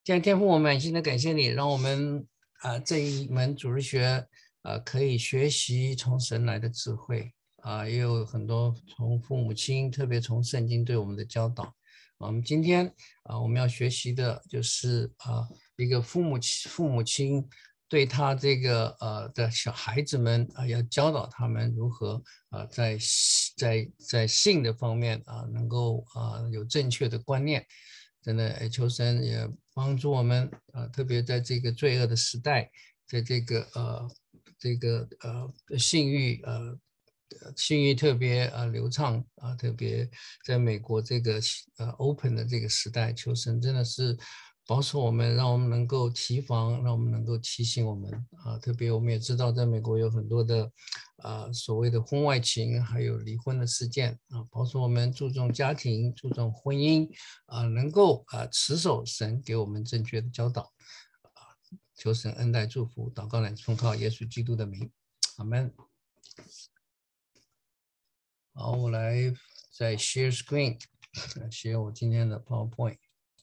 这样天父，我们现在感谢你，让我们这一门主日学可以学习从神来的智慧也有很多从父母亲，特别从圣经对我们的教导。我们今天我们要学习的就是一个父母亲对他这个的小孩子们要教导他们如何在性的方面能够有正确的观念。真的求神也帮助我们特别在这个罪恶的时代，在这个性欲特别流畅特别在美国这个open 的这个时代，求神真的是保守我们，让我们能够提防，让我们能够提醒我们特别我们也知道在美国有很多的所谓的婚外情还有离婚的事件保守我们注重家庭，注重婚姻能够持守神给我们正确的教导求神恩待祝福，祷告乃奉靠耶稣基督的名，阿们。好，我来再 share screen， share 我今天的 PowerPoint。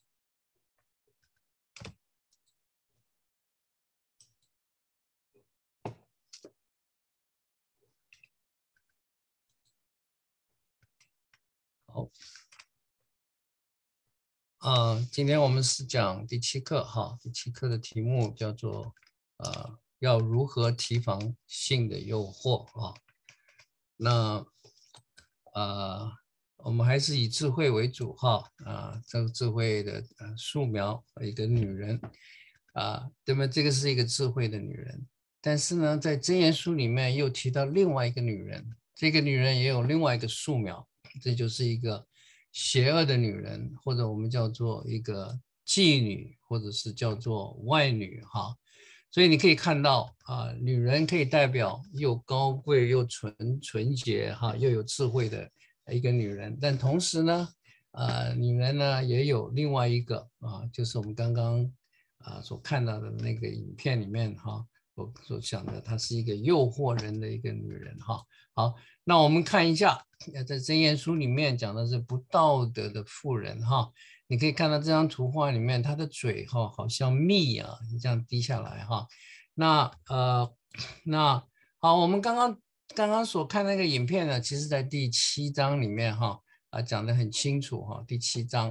好，今天我们是讲第7课哈，第7课的题目叫做要如何提防性的诱惑那我们还是以智慧为主哈这个智慧的素描一个女人对吗？这个是一个智慧的女人，但是呢，在箴言书里面又提到另外一个女人，这个女人也有另外一个素描，这就是一个邪恶的女人，或者我们叫做一个妓女，或者是叫做外女哈。所以你可以看到女人可以代表又高贵又纯洁又有智慧的一个女人，但同时呢女人呢也有另外一个就是我们刚刚所看到的那个影片里面我所讲的她是一个诱惑人的一个女人好，那我们看一下在箴言书里面讲的是不道德的妇人你可以看到这张图画里面，她的嘴好像蜜这样滴下来那好，我们刚刚所看那个影片呢，其实在第7章里面讲得很清楚第7章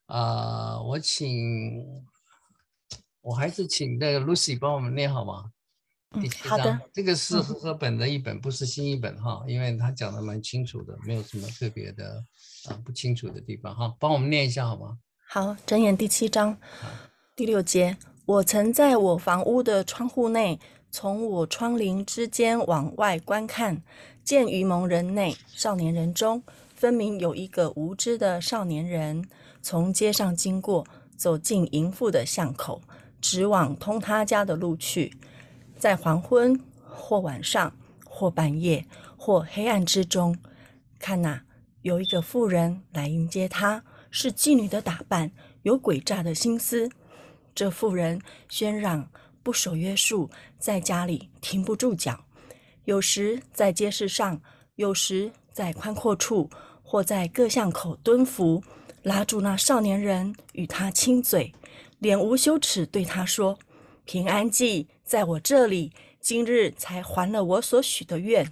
我还是请那个 Lucy 帮我们念好吗？第7章，这个是和合本的一本，不是新译本因为他讲的蛮清楚的，没有什么特别的不清楚的地方帮我们念一下好吗？ 好，箴言第7章第6节，我曾在我房屋的窗户内，从我窗棂之间往外观看，见愚蒙人内少年人中，分明有一个无知的少年人，从街上经过，走进淫妇的巷口，直往通他家的路去。在黄昏或晚上或半夜或黑暗之中，看哪，有一个妇人来迎接他，是妓女的打扮，有诡诈的心思。这妇人喧嚷，不守约束，在家里停不住脚，有时在街市上，有时在宽阔处，或在各巷口蹲伏，拉住那少年人，与他亲嘴，脸无羞耻对他说：平安祭在我这里，今日才还了我所许的愿。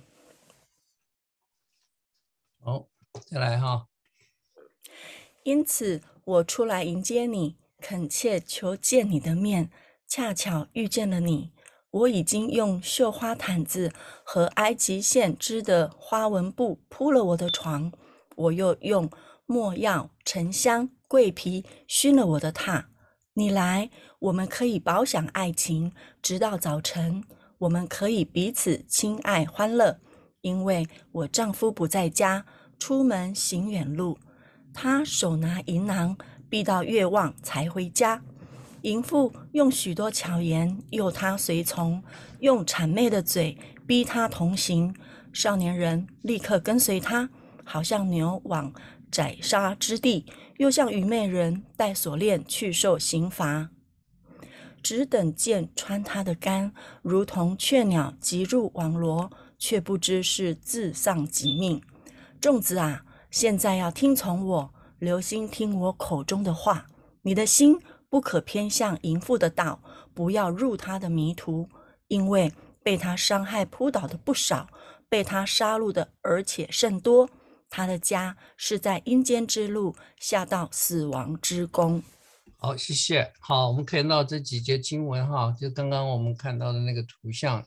好，再来因此我出来迎接你，恳切求见你的面，恰巧遇见了你。我已经用绣花毯子和埃及线织的花纹布铺了我的床，我又用没药、沉香、桂皮熏了我的榻。你来，我们可以饱享爱情，直到早晨。我们可以彼此亲爱欢乐，因为我丈夫不在家，出门行远路。他手拿银囊，必到月望才回家。淫妇用许多巧言诱他随从，用谄媚的嘴逼他同行。少年人立刻跟随他，好像牛往宰杀之地，又像愚昧人带锁链去受刑罚。只等剑穿他的肝，如同雀鸟急入网罗，却不知是自丧己命。众子啊，现在要听从我，留心听我口中的话。你的心不可偏向淫妇的道，不要入他的迷途，因为被他伤害扑倒的不少，被他杀戮的而且甚多。他的家是在阴间之路，下到死亡之宫。 好，谢谢。好，我们看到这几节经文哈，就刚刚我们看到的那个图像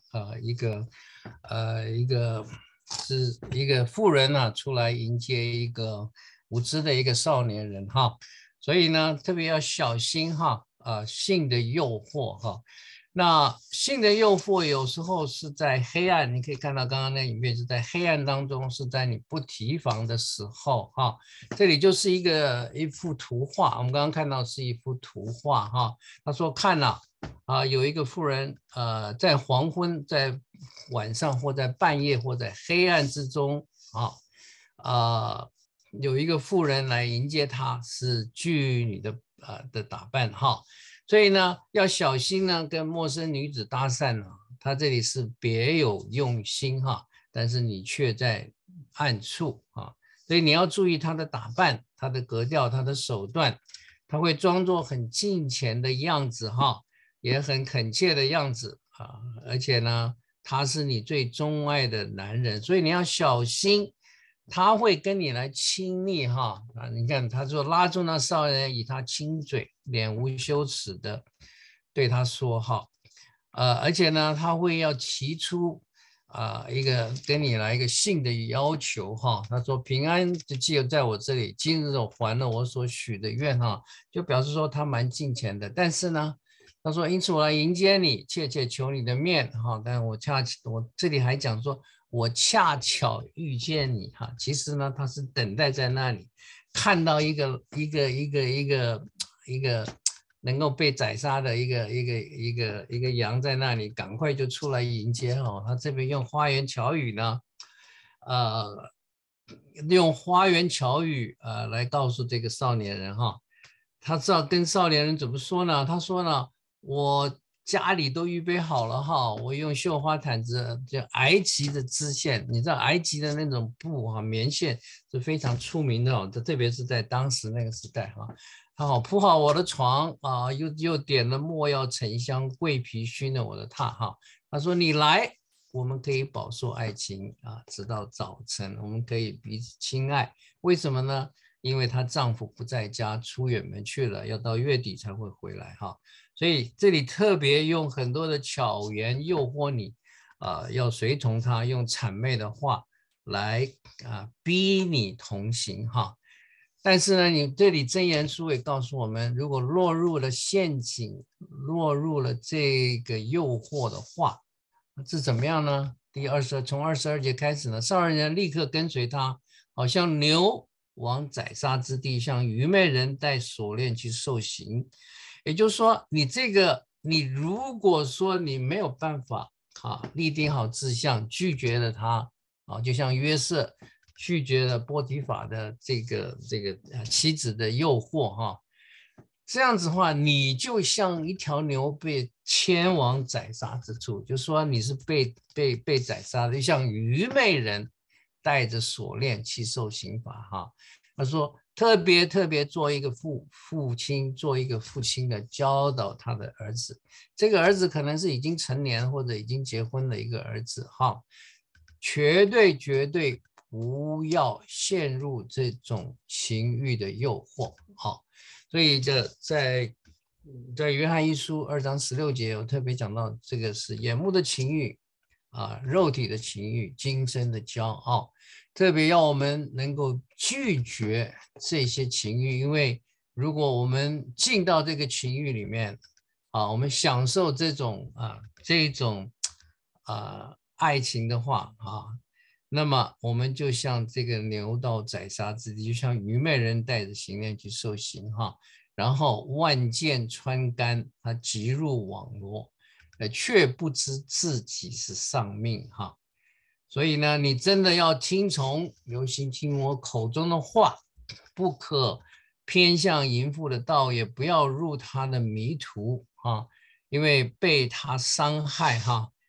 一个是一个妇人出来迎接一个无知的一个少年人哈，所以呢，特别要小心哈，性的诱惑哈。那性的诱惑有时候是在黑暗，你可以看到刚刚那影片是在黑暗当中，是在你不提防的时候哈。这里就是一幅图画，我们刚刚看到是一幅图画哈。他说看了有一个妇人在黄昏，在晚上或在半夜或在黑暗之中有一个妇人来迎接他，是妓女的打扮哈。所以呢，要小心呢，跟陌生女子搭讪他这里是别有用心哈，但是你却在暗处所以你要注意他的打扮、他的格调、他的手段，他会装作很敬虔的样子也很恳切的样子而且呢，他是你最钟爱的男人，所以你要小心。他会跟你来亲昵你看他说拉住那少年，以他亲嘴，脸无羞耻的对他说而且呢，他会要提出一个跟你来一个性的要求他说平安就既有在我这里，今日我还了我所许的愿就表示说他蛮敬虔的。但是呢，他说因此我来迎接你，切切求你的面但我这里还讲说我恰巧遇见你其实呢，他是等待在那里，看到一个能够被宰杀的一个羊在那里，赶快就出来迎接他这边用花言巧语呢，用花言巧语来告诉这个少年人他知道跟少年人怎么说呢？他说呢，我家里都预备好了我用绣花毯子，就埃及的织线，你知道埃及的那种布棉线是非常出名的特别是在当时那个时代他铺好我的床又点了没药沉香，桂皮熏了我的榻他说你来，我们可以饱受爱情直到早晨，我们可以彼此亲爱。为什么呢？因为她丈夫不在家，出远门去了，要到月底才会回来所以这里特别用很多的巧言诱惑你要随从他，用谄媚的话来逼你同行但是呢，你这里箴言书也告诉我们，如果落入了陷阱，落入了这个诱惑的话，是怎么样呢？从22节开始呢，少年人立刻跟随他，好像牛往宰杀之地，像愚昧人带锁链去受刑。也就是说，你如果说你没有办法立定好志向，拒绝了他就像约瑟拒绝了波提法的这个妻子的诱惑这样子的话，你就像一条牛被牵往宰杀之处，就说你是被宰杀的，就像愚昧人带着锁链去受刑罚他说特别做一个父亲，做一个父亲的教导他的儿子，这个儿子可能是已经成年或者已经结婚的一个儿子绝对不要陷入这种情欲的诱惑所以在约翰一书2章16节有特别讲到，这个是眼目的情欲肉体的情欲，今生的骄傲，特别要我们能够拒绝这些情欲，因为如果我们进到这个情欲里面我们享受这种爱情的话那么我们就像这个牛到宰杀之地，就像愚昧人带着刑链去受刑然后万箭穿肝，他急入网罗却不知自己是丧命所以呢，你真的要听从，留心听我口中的话，不可偏向淫妇的道，也不要入他的迷途因为被他伤害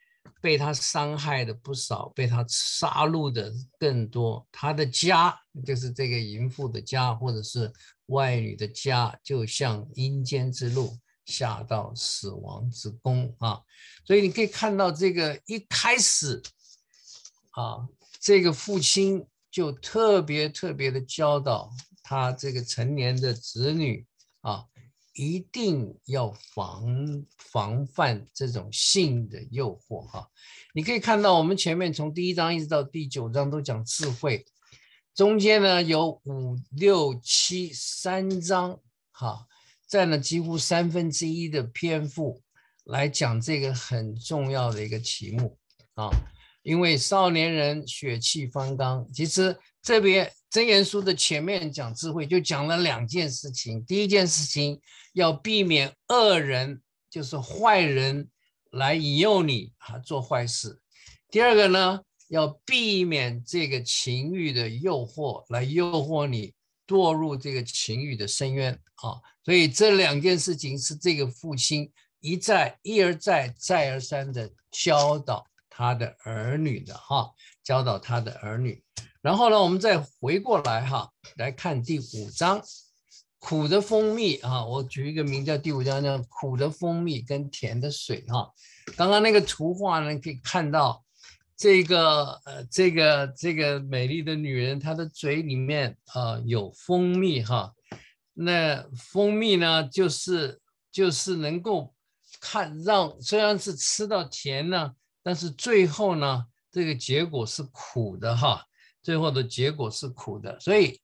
被他伤害的不少，被他杀戮的更多。他的家就是这个淫妇的家，或者是外女的家，就像阴间之路，下到死亡之宫啊。所以你可以看到，这个一开始啊，这个父亲就特别的教导他这个成年的子女啊，一定要防范这种性的诱惑哈。你可以看到，我们前面从第1章一直到第9章都讲智慧，中间呢有5、6、7、3章哈，占了几乎1/3的篇幅来讲这个很重要的一个题目啊。因为少年人血气方刚，其实这边箴言书的前面讲智慧就讲了2件事情。第一件事情要避免恶人，就是坏人来引诱你做坏事。第二个呢，要避免这个情欲的诱惑，来诱惑你堕入这个情欲的深渊啊。所以这2件事情是这个父亲一而再再而三的教导他的儿女的哈，教导他的儿女。然后呢，我们再回过来哈，来看第5章，苦的蜂蜜啊，我举一个名叫第5章叫苦的蜂蜜跟甜的水哈。刚刚那个图画呢，可以看到这个美丽的女人，她的嘴里面有蜂蜜哈。那蜂蜜呢，就是能够虽然是吃到甜呢，但是最后呢，这个结果是苦的哈，最后的结果是苦的。所以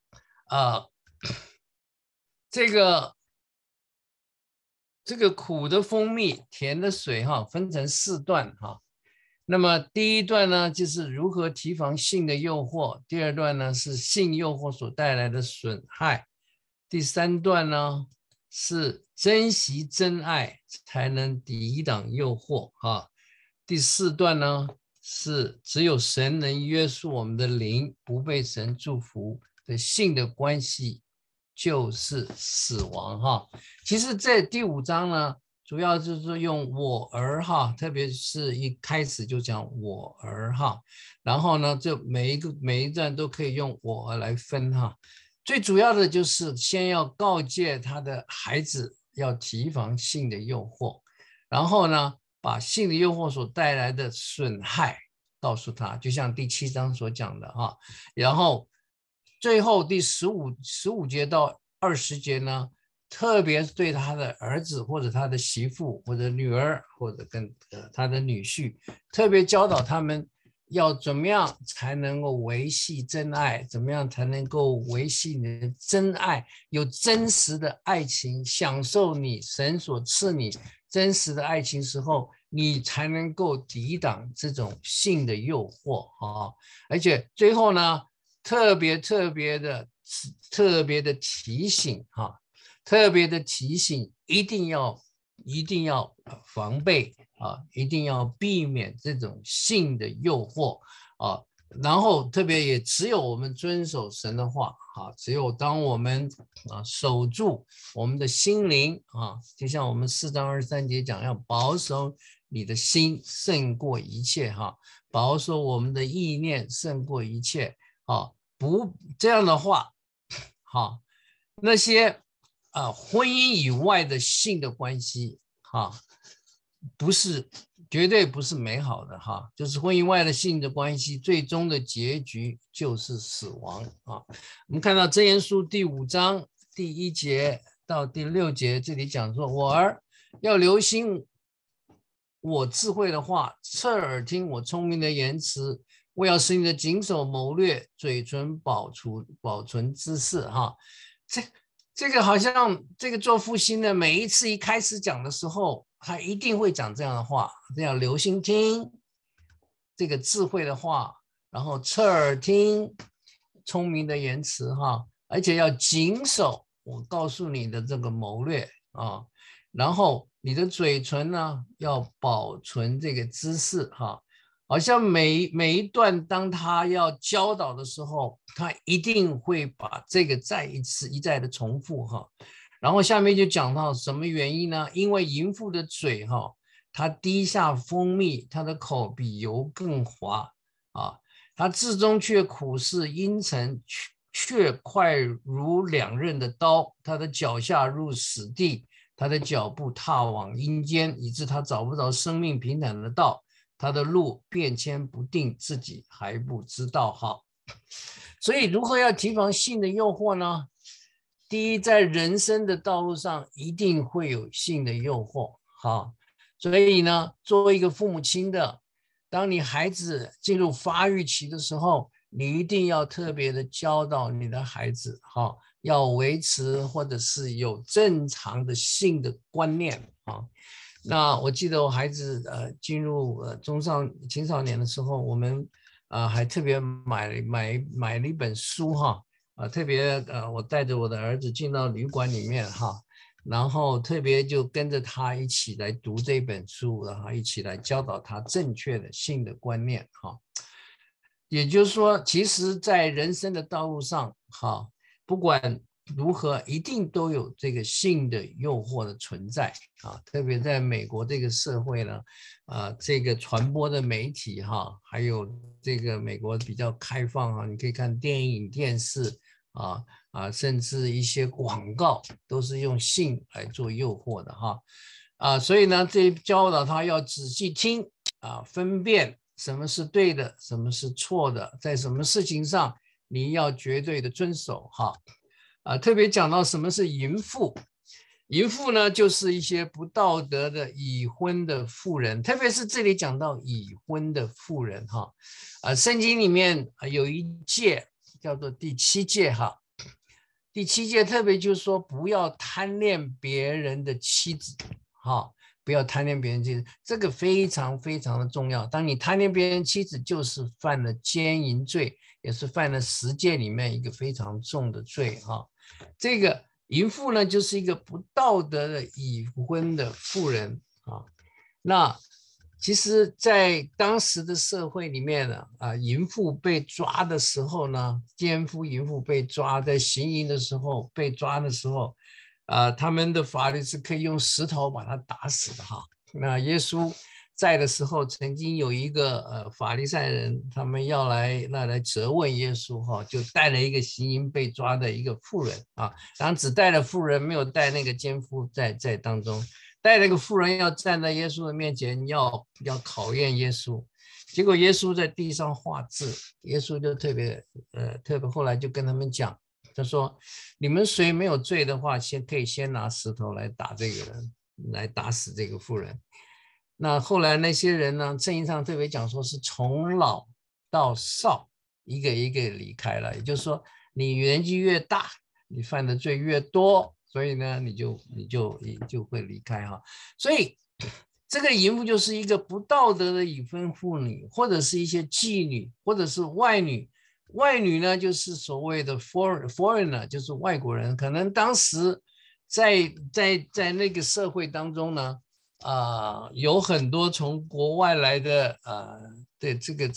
这个苦的蜂蜜，甜的水哈，分成4段哈。那么第1段呢，就是如何提防性的诱惑；第2段呢，是性诱惑所带来的损害；第3段呢，是珍惜真爱才能抵挡诱惑哈。第4段呢，是只有神能约束我们的灵，不被神祝福的性的关系就是死亡哈。其实在第5章呢，主要就是用我儿哈，特别是一开始就讲我儿哈，然后呢，就每一段都可以用我儿来分哈。最主要的就是先要告诫他的孩子要提防性的诱惑，然后呢，把性的诱惑所带来的损害告诉他，就像第7章所讲的哈。然后最后第15节到20节呢，特别对他的儿子或者他的媳妇或者女儿或者跟他的女婿，特别教导他们要怎么样才能够维系真爱，怎么样才能够维系你的真爱，有真实的爱情，享受你神所赐你真实的爱情时候，你才能够抵挡这种性的诱惑啊！而且最后呢，特别的提醒哈，特别的提醒，一定要防备啊，一定要避免这种性的诱惑啊。然后特别也只有我们遵守神的话啊，只有当我们守住我们的心灵啊，就像我们4章23节讲，要保守你的心胜过一切哈，保守我们的意念胜过一切啊。不这样的话，好，那些婚姻以外的性的关系哈，绝对不是美好的哈，就是婚姻外的性的关系，最终的结局就是死亡啊。我们看到箴言书第5章第1节到第6节，这里讲说，我儿要留心我智慧的话，侧耳听我聪明的言辞，我要使你的谨守谋略，嘴唇保存知识哈。这个好像这个做父亲的每一次一开始讲的时候，他一定会讲这样的话，要留心听这个智慧的话，然后侧耳听聪明的言辞哈，而且要谨守我告诉你的这个谋略啊，然后你的嘴唇呢要保存这个知识哈。好像每一段当他要教导的时候，他一定会把这个再一再的重复哈。然后下面就讲到什么原因呢？因为淫妇的嘴哈， 他滴下蜂蜜，他的口比油更滑啊。他字中却苦是阴沉，却快如两刃的刀。他的脚下入死地，他的脚步踏往阴间，以致他找不着生命平坦的道。他的路变迁不定，自己还不知道。哈，所以如何要提防性的诱惑呢？第一，在人生的道路上一定会有性的诱惑。好，所以呢，作为一个父母亲的，当你孩子进入发育期的时候，你一定要特别的教导你的孩子，哈，要维持或者是有正常的性的观念啊。那我记得我孩子进入中上青少年的时候，我们还特别买了一本书哈，特别我带着我的儿子进到旅馆里面哈。然后特别就跟着他一起来读这本书，然后一起来教导他正确的性的观念哈。也就是说，其实在人生的道路上哈，不管如何，一定都有这个性的诱惑的存在啊。特别在美国这个社会呢，这个传播的媒体哈，还有这个美国比较开放啊，你可以看电影、电视甚至一些广告都是用性来做诱惑的哈所以呢，这教导他要仔细听分辨什么是对的，什么是错的，在什么事情上你要绝对的遵守哈特别讲到什么是淫妇。淫妇呢，就是一些不道德的已婚的妇人，特别是这里讲到已婚的妇人哈圣经里面有一诫叫做第7诫哈。第7诫特别就是说，不要贪恋别人的妻子，不要贪恋别人妻子，这个非常非常的重要。当你贪恋别人妻子，就是犯了奸淫罪，也是犯了10诫里面一个非常重的罪这个淫妇呢，就是一个不道德的已婚的妇人那其实在当时的社会里面呢淫妇被抓的时候呢，奸夫淫妇被抓，在行淫的时候被抓的时候他们的法律是可以用石头把他打死的那耶稣在的时候，曾经有一个法利赛人，他们要来责问耶稣就带了一个行淫被抓的一个妇人当然只带了妇人，没有带那个奸夫在当中。带了个妇人要站在耶稣的面前，要考验耶稣。结果耶稣在地上画字，耶稣就特别后来就跟他们讲，他说你们谁没有罪的话，可以先拿石头来打这个人，来打死这个妇人。那后来那些人呢，圣经上特别讲说是从老到少一个一个离开了，也就是说你年纪越大，你犯的罪越多，所以呢你就会离开所以这个淫妇就是一个不道德的已婚妇女，或者是一些妓女，或者是外女。外女呢就是所谓的 foreigner， 就是外国人。可能当时在那个社会当中呢有很多从国外来的对这个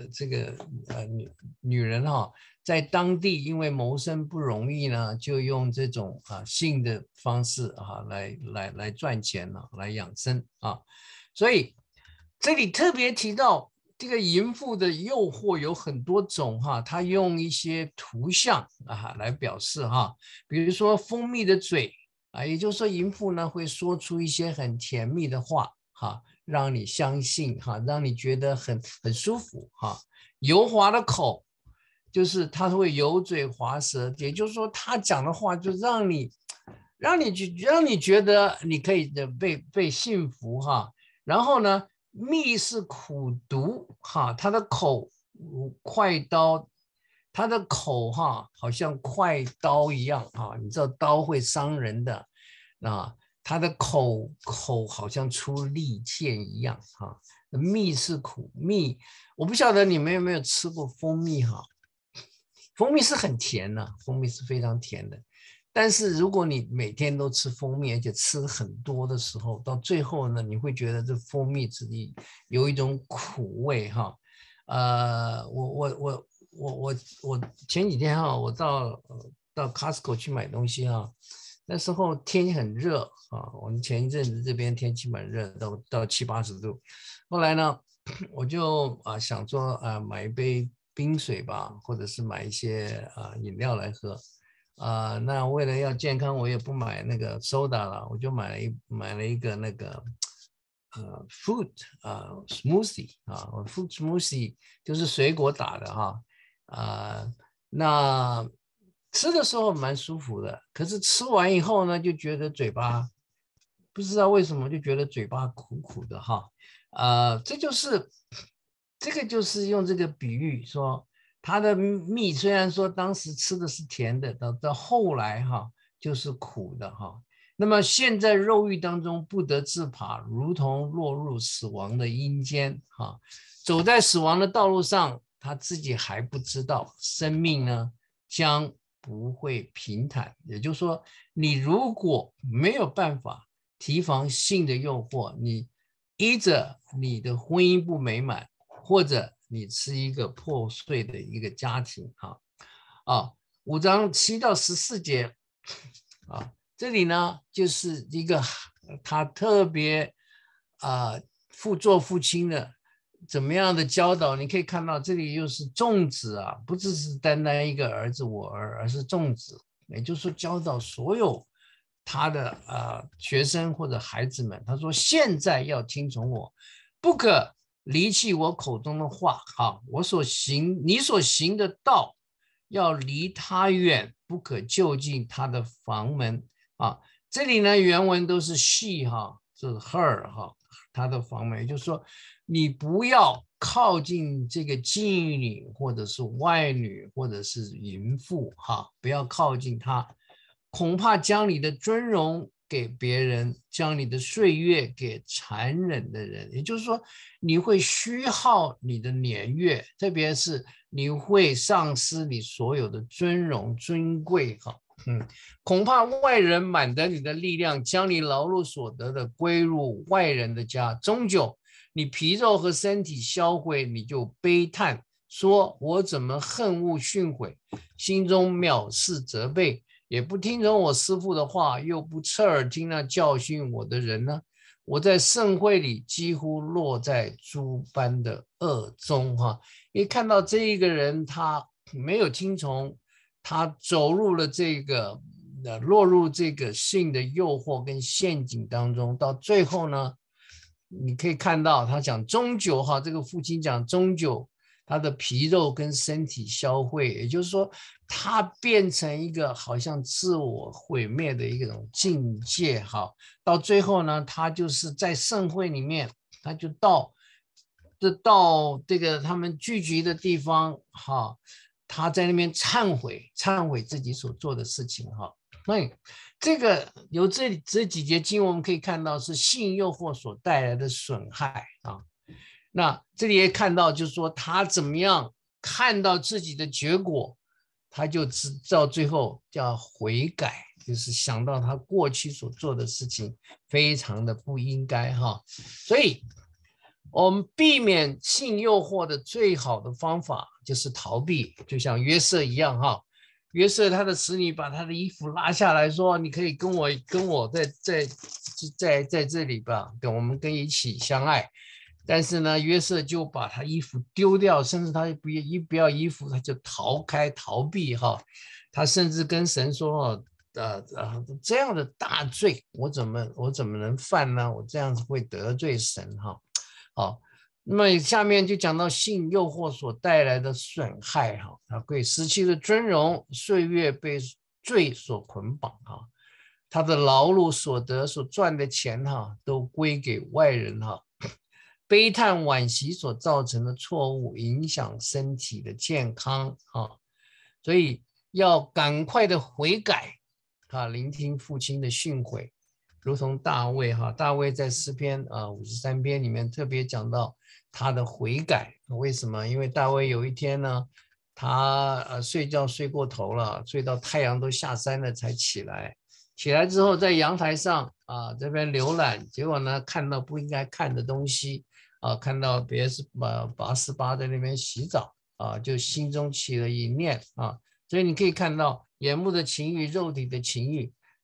女人在当地因为谋生不容易呢，就用这种性的方式来赚钱来养生所以这里特别提到这个淫妇的诱惑有很多种他用一些图像来表示比如说蜂蜜的嘴也就是说淫妇呢会说出一些很甜蜜的话让你相信让你觉得很舒服油滑的口，就是他会油嘴滑舌，也就是说他讲的话就让你觉得你可以被幸福然后呢蜜是苦毒他的口快刀，他的口好像快刀一样你知道刀会伤人的他的口好像出利剑一样蜜是苦蜜，我不晓得你们有没有吃过蜂蜜蜂蜜是很甜的，蜂蜜是非常甜的。但是如果你每天都吃蜂蜜，而且吃很多的时候，到最后呢，你会觉得这蜂蜜自己有一种苦味我前几天我到 Costco 去买东西那时候天气很热啊，我们前一阵子这边天气蛮热，到70-80度。后来呢，我就想说买一杯冰水吧，或者是买一些饮料来喝。那为了要健康，我也不买那个 soda 了，我就买了一个那个fruit smoothie fruit smoothie 就是水果打的哈。那吃的时候蛮舒服的，可是吃完以后呢，就觉得嘴巴不知道为什么就觉得嘴巴苦苦的哈。这个就是用这个比喻说，它的蜜虽然说当时吃的是甜的，到后来哈就是苦的哈。那么现在肉欲当中不得自拔，如同落入死亡的阴间哈。走在死亡的道路上，他自己还不知道，生命呢将不会平坦。也就是说，你如果没有办法提防性的诱惑，你依着你的婚姻不美满，或者你是一个破碎的一个家庭5章7到14节这里呢就是一个他特别做父亲的怎么样的教导。你可以看到这里又是众子不只是单单一个儿子我儿，而是众子，也就是说教导所有他的学生或者孩子们。他说现在要听从我，不可离弃我口中的话你所行的道要离他远，不可就近他的房门这里呢原文都是 she 就是 her 他的房门，也就是说你不要靠近这个妓女或者是外女或者是淫妇不要靠近她，恐怕将你的尊荣给别人，将你的岁月给残忍的人。也就是说你会虚耗你的年月，特别是你会丧失你所有的尊荣尊贵恐怕外人满得你的力量，将你劳碌所得的归入外人的家，终究你皮肉和身体销毁，你就悲叹说，我怎么恨恶训诲，心中藐视责备，也不听从我师父的话，又不侧耳听那教训我的人呢？我在盛会里几乎落在诸般的恶中因为看到这一个人他没有听从，他走入了落入这个性的诱惑跟陷阱当中，到最后呢，你可以看到他讲终究这个父亲讲终究他的皮肉跟身体销毁，也就是说他变成一个好像自我毁灭的一种境界到最后呢，他就是在盛会里面，他就到这个他们聚集的地方他在那边忏悔自己所做的事情那这个由这几节经文我们可以看到是性诱惑所带来的损害那这里也看到就是说他怎么样看到自己的结果，他就知道最后叫悔改，就是想到他过去所做的事情非常的不应该所以我们避免性诱惑的最好的方法就是逃避，就像约瑟一样约瑟他的使女把他的衣服拉下来说，你可以跟我在这里吧，我们一起相爱。但是呢，约瑟就把他衣服丢掉，甚至他不要衣服，他就逃避他甚至跟神说这样的大罪我怎么能犯呢？我这样子会得罪神那么下面就讲到性诱惑所带来的损害他会失去了尊荣，岁月被罪所捆绑他的劳碌所得所赚的钱都归给外人悲叹惋惜所造成的错误，影响身体的健康所以要赶快的悔改聆听父亲的训诲，如同大卫大卫在诗篇53篇里面特别讲到他的悔改。为什么？因为大卫有一天呢，他睡觉睡过头了，睡到太阳都下山了才起来之后在阳台上这边浏览，结果呢看到不应该看的东西看到别是拔示巴在那边洗澡就心中起了一念所以你可以看到眼目的情欲、肉体的情欲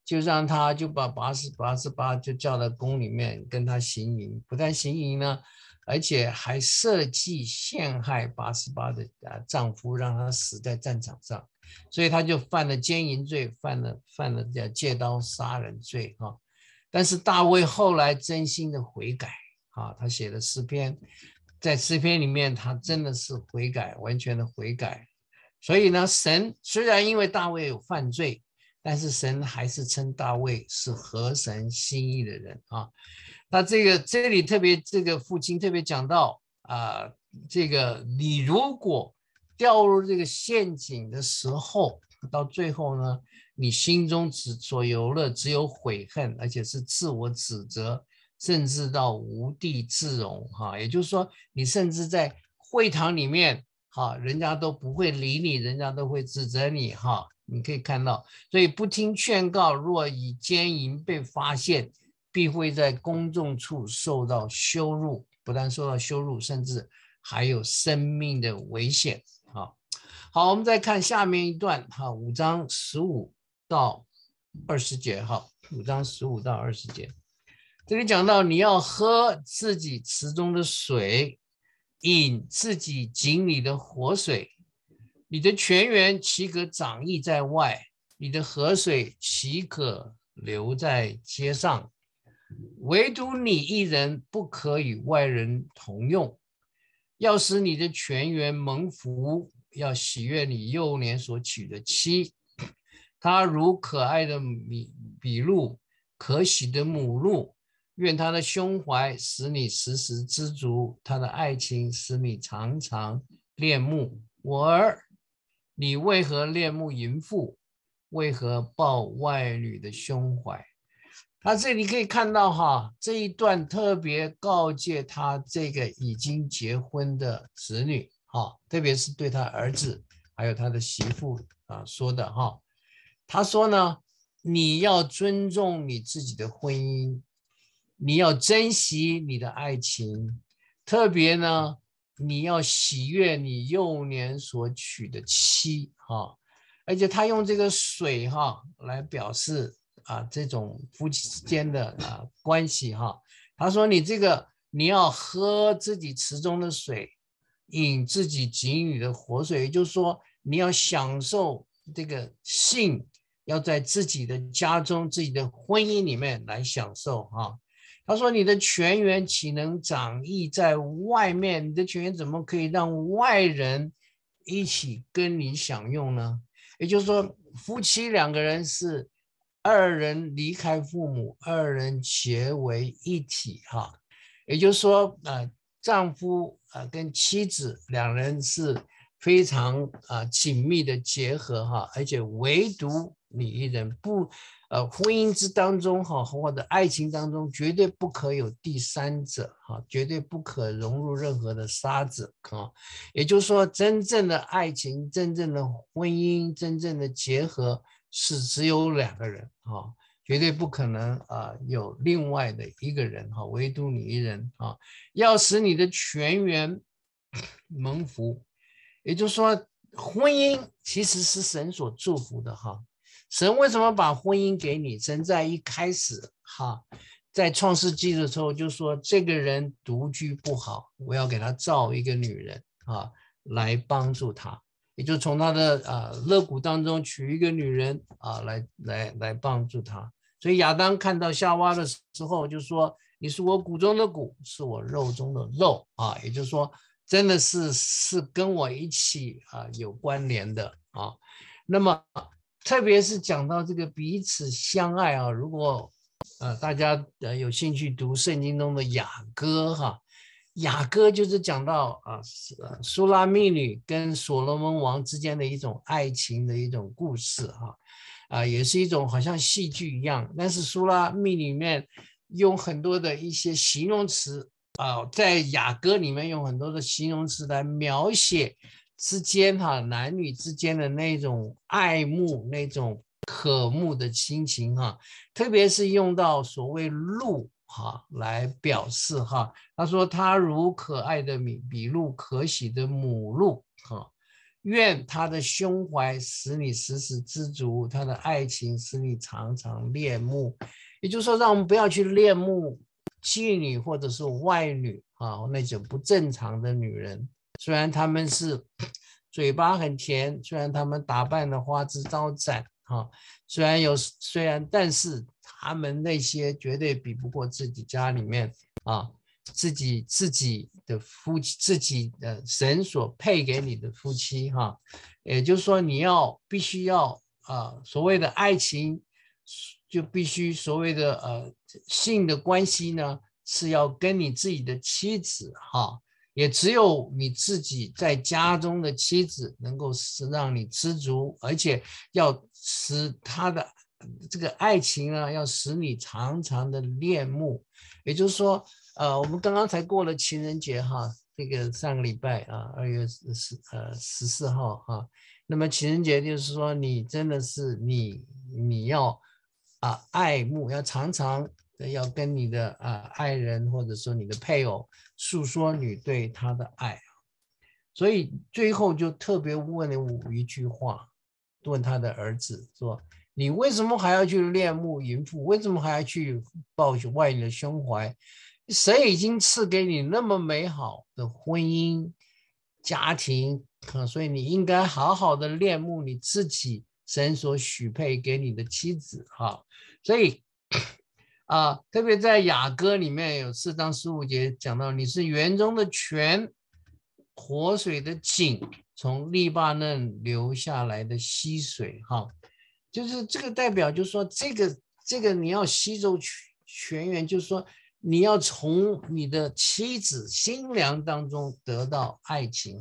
就让他就把拔示巴就叫到宫里面跟他行淫，不但行淫呢，而且还设计陷害拔示巴的丈夫，让他死在战场上，所以他就犯了奸淫罪，犯了借刀杀人罪啊。但是大卫后来真心的悔改啊，他写的诗篇，在诗篇里面他真的是悔改，完全的悔改。所以呢，神虽然因为大卫有犯罪，但是神还是称大卫是合神心意的人啊。那这里特别这个父亲特别讲到这个你如果掉入这个陷阱的时候，到最后呢，你心中所有的只有悔恨，而且是自我指责，甚至到无地自容哈。也就是说，你甚至在会堂里面哈，人家都不会理你，人家都会指责你哈。你可以看到，所以不听劝告，若以奸淫被发现，必会在公众处受到羞辱，不但受到羞辱，甚至还有生命的危险啊。好，我们再看下面一段哈，5章15到20节哈，5章15到20节，这里讲到你要喝自己池中的水，饮自己井里的活水，你的泉源岂可长溢在外？你的河水岂可流在街上？唯独你一人不可与外人同用，要使你的泉源蒙福，要喜悦你幼年所娶的妻，她如可爱的麋鹿，可喜的母鹿。愿他的胸怀使你时时知足，他的爱情使你常常恋慕。我儿，你为何恋慕淫妇？为何抱外女的胸怀？他这里可以看到哈，这一段特别告诫他这个已经结婚的子女哈，特别是对他儿子还有他的媳妇说的哈。他说呢，你要尊重你自己的婚姻，你要珍惜你的爱情，特别呢，你要喜悦你幼年所娶的妻哈。而且他用这个水哈来表示这种夫妻之间的关系哈。他说你要喝自己池中的水，饮自己井里的活水，也就是说你要享受这个性，要在自己的家中、自己的婚姻里面来享受哈。他说你的泉源岂能长溢在外面？你的泉源怎么可以让外人一起跟你享用呢？也就是说，夫妻2个人是2人离开父母，2人结为一体哈。也就是说，丈夫跟妻子2人是非常紧密的结合哈，而且唯独你一人不婚姻之当中哈，或者爱情当中绝对不可有第三者哈，绝对不可融入任何的沙子哈。也就是说，真正的爱情、真正的婚姻、真正的结合是只有2个人哈，绝对不可能有另外的一个人哈，唯独你一人啊。要使你的泉源蒙福，也就是说，婚姻其实是神所祝福的哈。神为什么把婚姻给你？神在一开始在创世纪的时候就说这个人独居不好，我要给他造一个女人来帮助他，也就从他的肋骨当中取一个女人来帮助他。所以亚当看到夏娃的时候就说，你是我骨中的骨，是我肉中的肉也就是说真的是跟我一起有关联的那么特别是讲到这个彼此相爱如果大家有兴趣读圣经中的雅歌雅歌就是讲到苏拉密女跟所罗门王之间的一种爱情的一种故事也是一种好像戏剧一样，但是苏拉密里面用很多的一些形容词在雅歌里面用很多的形容词来描写之间男女之间的那种爱慕，那种渴慕的亲情特别是用到所谓鹿来表示他说他如可爱的麋鹿，可喜的母鹿愿他的胸怀使你时时知足，他的爱情使你常常恋慕。也就是说，让我们不要去恋慕妓女或者是外女啊，那种不正常的女人。虽然她们是嘴巴很甜，虽然她们打扮的花枝招展啊，但是她们那些绝对比不过自己家里面啊。自己的夫妻，自己的神所配给你的夫妻哈，也就是说你必须要所谓的爱情，就必须所谓的性的关系呢，是要跟你自己的妻子哈，也只有你自己在家中的妻子能够让你知足，而且要使他的这个爱情呢，要使你常常的恋慕，也就是说。我们刚刚才过了情人节哈，这个上个礼拜啊，2月14号哈。那么情人节就是说，你真的是你要爱慕，要常常要跟你的爱人或者说你的配偶诉说你对他的爱。所以最后就特别问了一句话，问他的儿子说：“你为什么还要去恋慕淫妇？为什么还要去抱外女的胸怀？”神已经赐给你那么美好的婚姻家庭所以你应该好好的恋慕你自己神所许配给你的妻子哈。所以特别在雅歌里面有4章15节讲到，你是园中的泉，活水的井，从利巴嫩流下来的溪水哈。就是这个代表就是说这个你要吸收泉源，就是说你要从你的妻子新娘当中得到爱情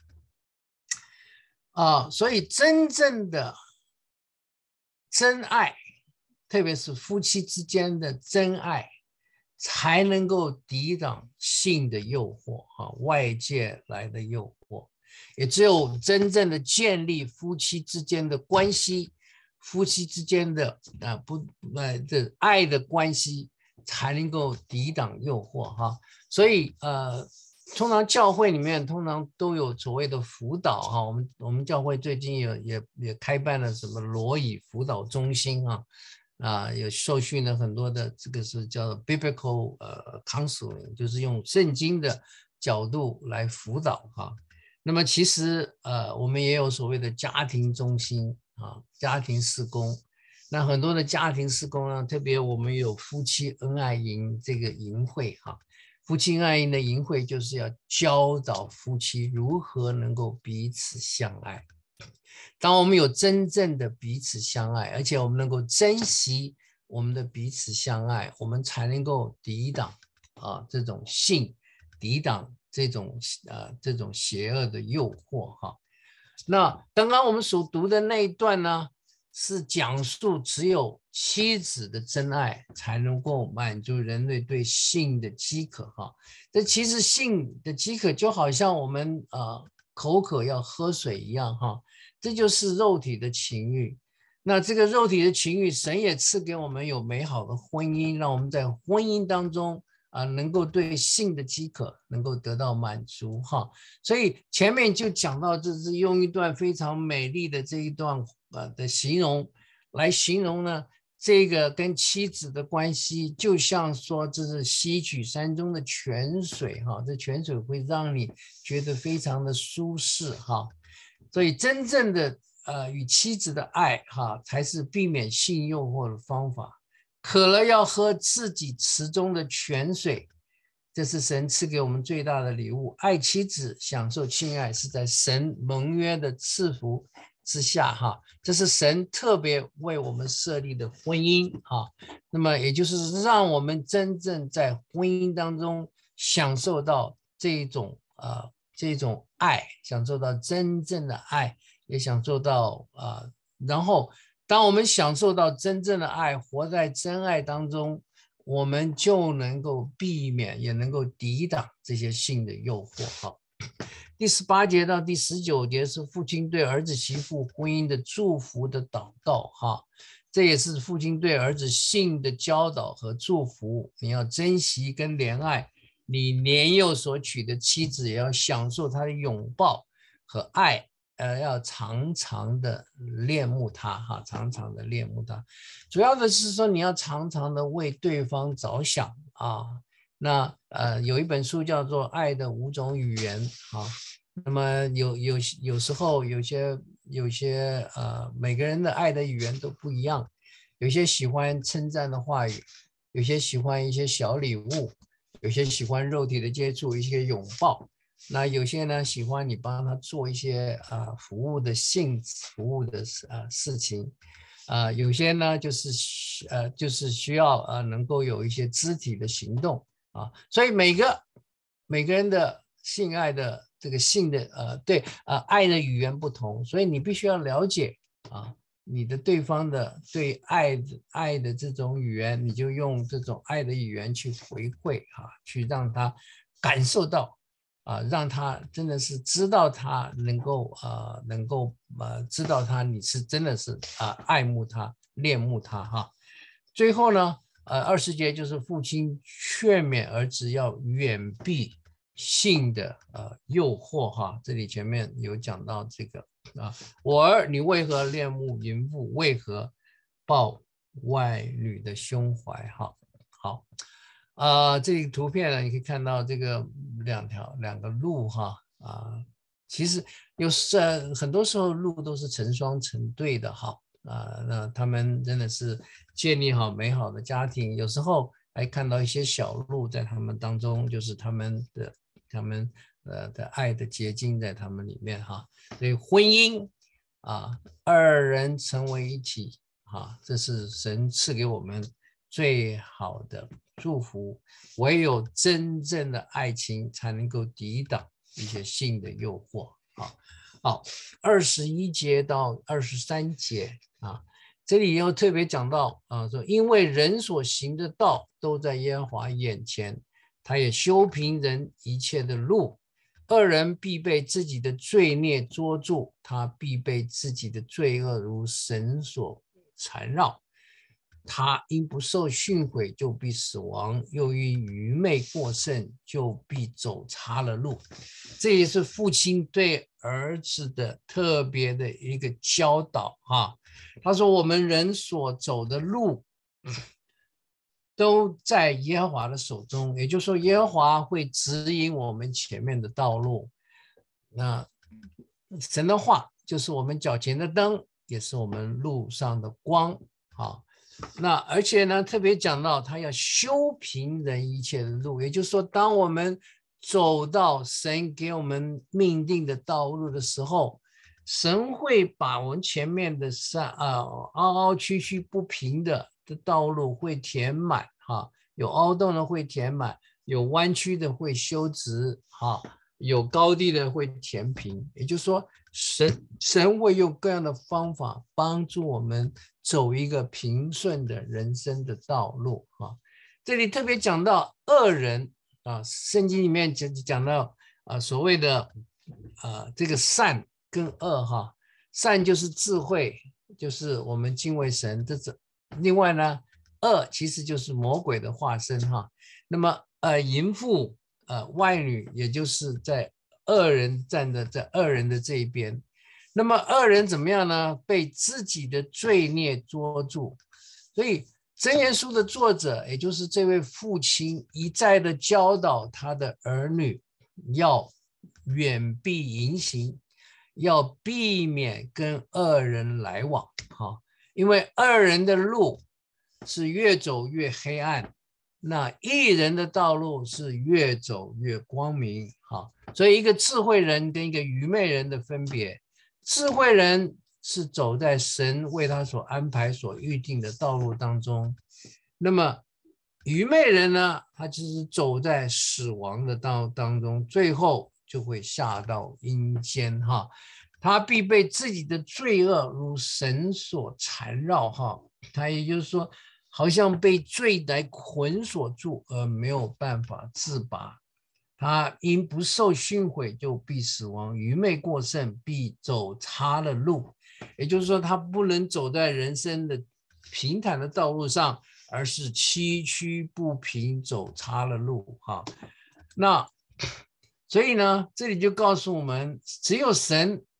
哈。所以真正的真爱，特别是夫妻之间的真爱，才能够抵挡性的诱惑外界来的诱惑。也只有真正的建立夫妻之间的关系，夫妻之间的爱的关系，才能够抵挡诱惑哈。所以通常教会里面通常都有所谓的辅导哈。我们教会最近也开办了什么罗以辅导中心有受训了很多的，这个是叫 biblical counseling， 就是用圣经的角度来辅导哈。那么其实我们也有所谓的家庭中心家庭事工。那很多的家庭事工呢，特别我们有夫妻恩爱营这个营会哈。夫妻恩爱营的营会就是要教导夫妻如何能够彼此相爱。当我们有真正的彼此相爱，而且我们能够珍惜我们的彼此相爱，我们才能够抵挡这种性，抵挡这种邪恶的诱惑哈。那刚刚我们所读的那一段呢，是讲述只有妻子的真爱才能够满足人类对性的饥渴哈。这其实性的饥渴就好像我们口渴要喝水一样哈。这就是肉体的情欲。那这个肉体的情欲，神也赐给我们有美好的婚姻，让我们在婚姻当中能够对性的饥渴能够得到满足哈。所以前面就讲到，这是用一段非常美丽的这一段的形容来形容呢，这个跟妻子的关系，就像说这是吸取山中的泉水哈，这泉水会让你觉得非常的舒适哈。所以真正的与妻子的爱才是避免性诱惑的方法。渴了要喝自己池中的泉水，这是神赐给我们最大的礼物。爱妻子享受亲爱，是在神盟约的赐福之下这是神特别为我们设立的婚姻那么也就是让我们真正在婚姻当中享受到这种爱，享受到真正的爱，也享受到然后当我们享受到真正的爱，活在真爱当中，我们就能够避免，也能够抵挡这些性的诱惑第18节到第19节是父亲对儿子媳妇婚姻的祝福的祷告这也是父亲对儿子性的教导和祝福。你要珍惜跟怜爱你年幼所娶的妻子，也要享受她的拥抱和爱， 要常常的恋慕他哈，常常的恋慕他。主要的是说你要常常的为对方着想啊。那有一本书叫做《爱的5种语言》啊。那么有时候有些每个人的爱的语言都不一样，有些喜欢称赞的话语，有些喜欢一些小礼物，有些喜欢肉体的接触，一些拥抱。那有些呢喜欢你帮他做一些服务的事情，有些呢就是需要能够有一些肢体的行动啊。所以每个人的性爱的这个性的爱的语言不同，所以你必须要了解啊你的对方的对爱的这种语言，你就用这种爱的语言去回馈去让他感受到让他真的是知道他能够知道他你是真的是爱慕他恋慕他哈。最后呢20节就是父亲劝勉儿子要远避性的诱惑哈。这里前面有讲到这个我儿你为何恋慕淫妇，为何抱外女的胸怀哈。好这个图片呢，你可以看到这个两个鹿哈其实很多时候鹿都是成双成对的哈那他们真的是建立好美好的家庭，有时候还看到一些小鹿在他们当中，就是他们的爱的结晶在他们里面哈。所以婚姻二人成为一体这是神赐给我们最好的祝福，唯有真正的爱情才能够抵挡一些性的诱惑。好，21节到23节这里又特别讲到说因为人所行的道都在耶和华眼前，他也修平人一切的路。恶人必被自己的罪孽捉住，他必被自己的罪恶如绳索缠绕。他因不受训诲就必死亡，又因愚昧过甚就必走岔了路。这也是父亲对儿子的特别的一个教导他说我们人所走的路都在耶和华的手中，也就是说耶和华会指引我们前面的道路。那神的话就是我们脚前的灯，也是我们路上的光那而且呢特别讲到他要修平人一切的路，也就是说当我们走到神给我们命定的道路的时候，神会把我们前面的凹凹曲曲不平的道路会填满有凹洞的会填满，有弯曲的会修直有高低的会填平。也就是说神会用各样的方法帮助我们走一个平顺的人生的道路这里特别讲到恶人圣经里面讲到所谓的这个善跟恶善就是智慧，就是我们敬畏神另外呢恶其实就是魔鬼的化身那么淫妇外女也就是在恶人站在恶人的这一边。那么恶人怎么样呢？被自己的罪孽捉住。所以箴言书的作者也就是这位父亲一再的教导他的儿女要远避淫行，要避免跟恶人来往因为恶人的路是越走越黑暗，那义人的道路是越走越光明所以一个智慧人跟一个愚昧人的分别，智慧人是走在神为他所安排所预定的道路当中，那么愚昧人呢，他就是走在死亡的道当中，最后就会下到阴间他必被自己的罪恶如绳索缠绕他也就是说好像被罪来捆锁住而没有办法自拔。他因不受训诲就必死亡，愚昧过甚必走岔了路。也就是说他不能走在人生的平坦的道路上，而是崎岖不平走岔了路那所以呢这里就告诉我们，只有神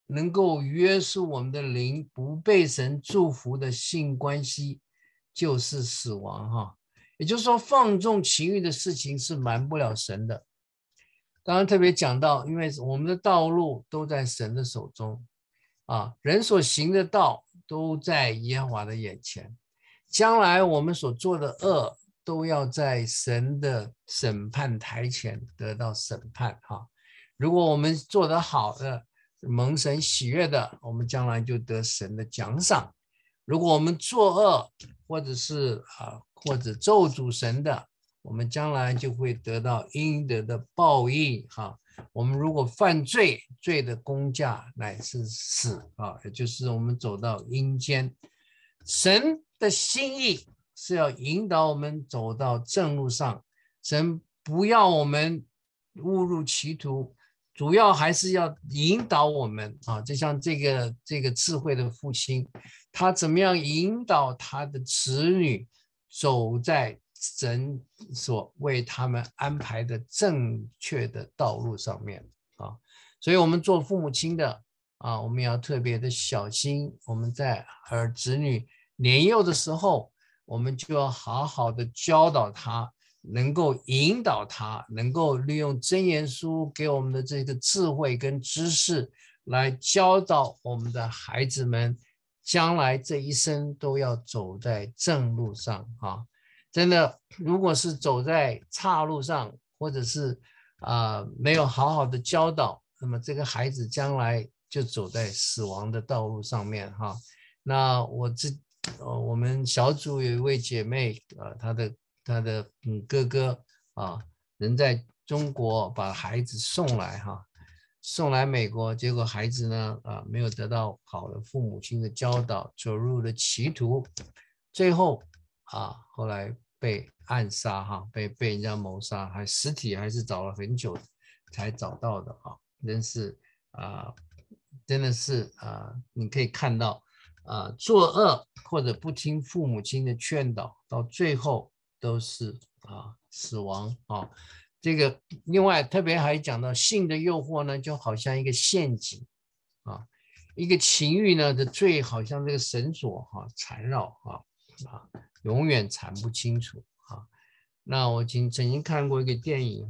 能够约束我们的灵，不被神祝福的性关系就是死亡哈。也就是说，放纵情欲的事情是瞒不了神的。刚刚特别讲到，因为我们的道路都在神的手中啊，人所行的道都在耶和华的眼前，将来我们所做的恶都要在神的审判台前得到审判哈。如果我们做得好的，蒙神喜悦的，我们将来就得神的奖赏；如果我们作恶，或者是或者咒诅神的，我们将来就会得到应得的报应哈。我们如果犯罪，罪的工价乃是死啊，也就是我们走到阴间。神的心意是要引导我们走到正路上，神不要我们误入歧途，主要还是要引导我们啊。就像这个智慧的父亲，他怎么样引导他的子女走在神所为他们安排的正确的道路上面啊。所以我们做父母亲的啊，我们要特别的小心，我们在子女年幼的时候，我们就要好好的教导他，能够引导他，能够利用箴言书给我们的这个智慧跟知识来教导我们的孩子们，将来这一生都要走在正路上啊。真的，如果是走在岔路上，或者是没有好好的教导，那么这个孩子将来就走在死亡的道路上面哈。那我们小组有一位姐妹她的哥哥人在中国把孩子送来哈，送来美国，结果孩子呢没有得到好的父母亲的教导，走入了歧途，最后后来被暗杀哈，被人家谋杀，尸体还是找了很久才找到的啊，真的是你可以看到作恶或者不听父母亲的劝导，到最后都是死亡啊。这个另外特别还讲到性的诱惑呢，就好像一个陷阱啊，一个情欲呢的罪，好像这个绳索缠绕永远缠不清楚啊。那我曾经看过一个电影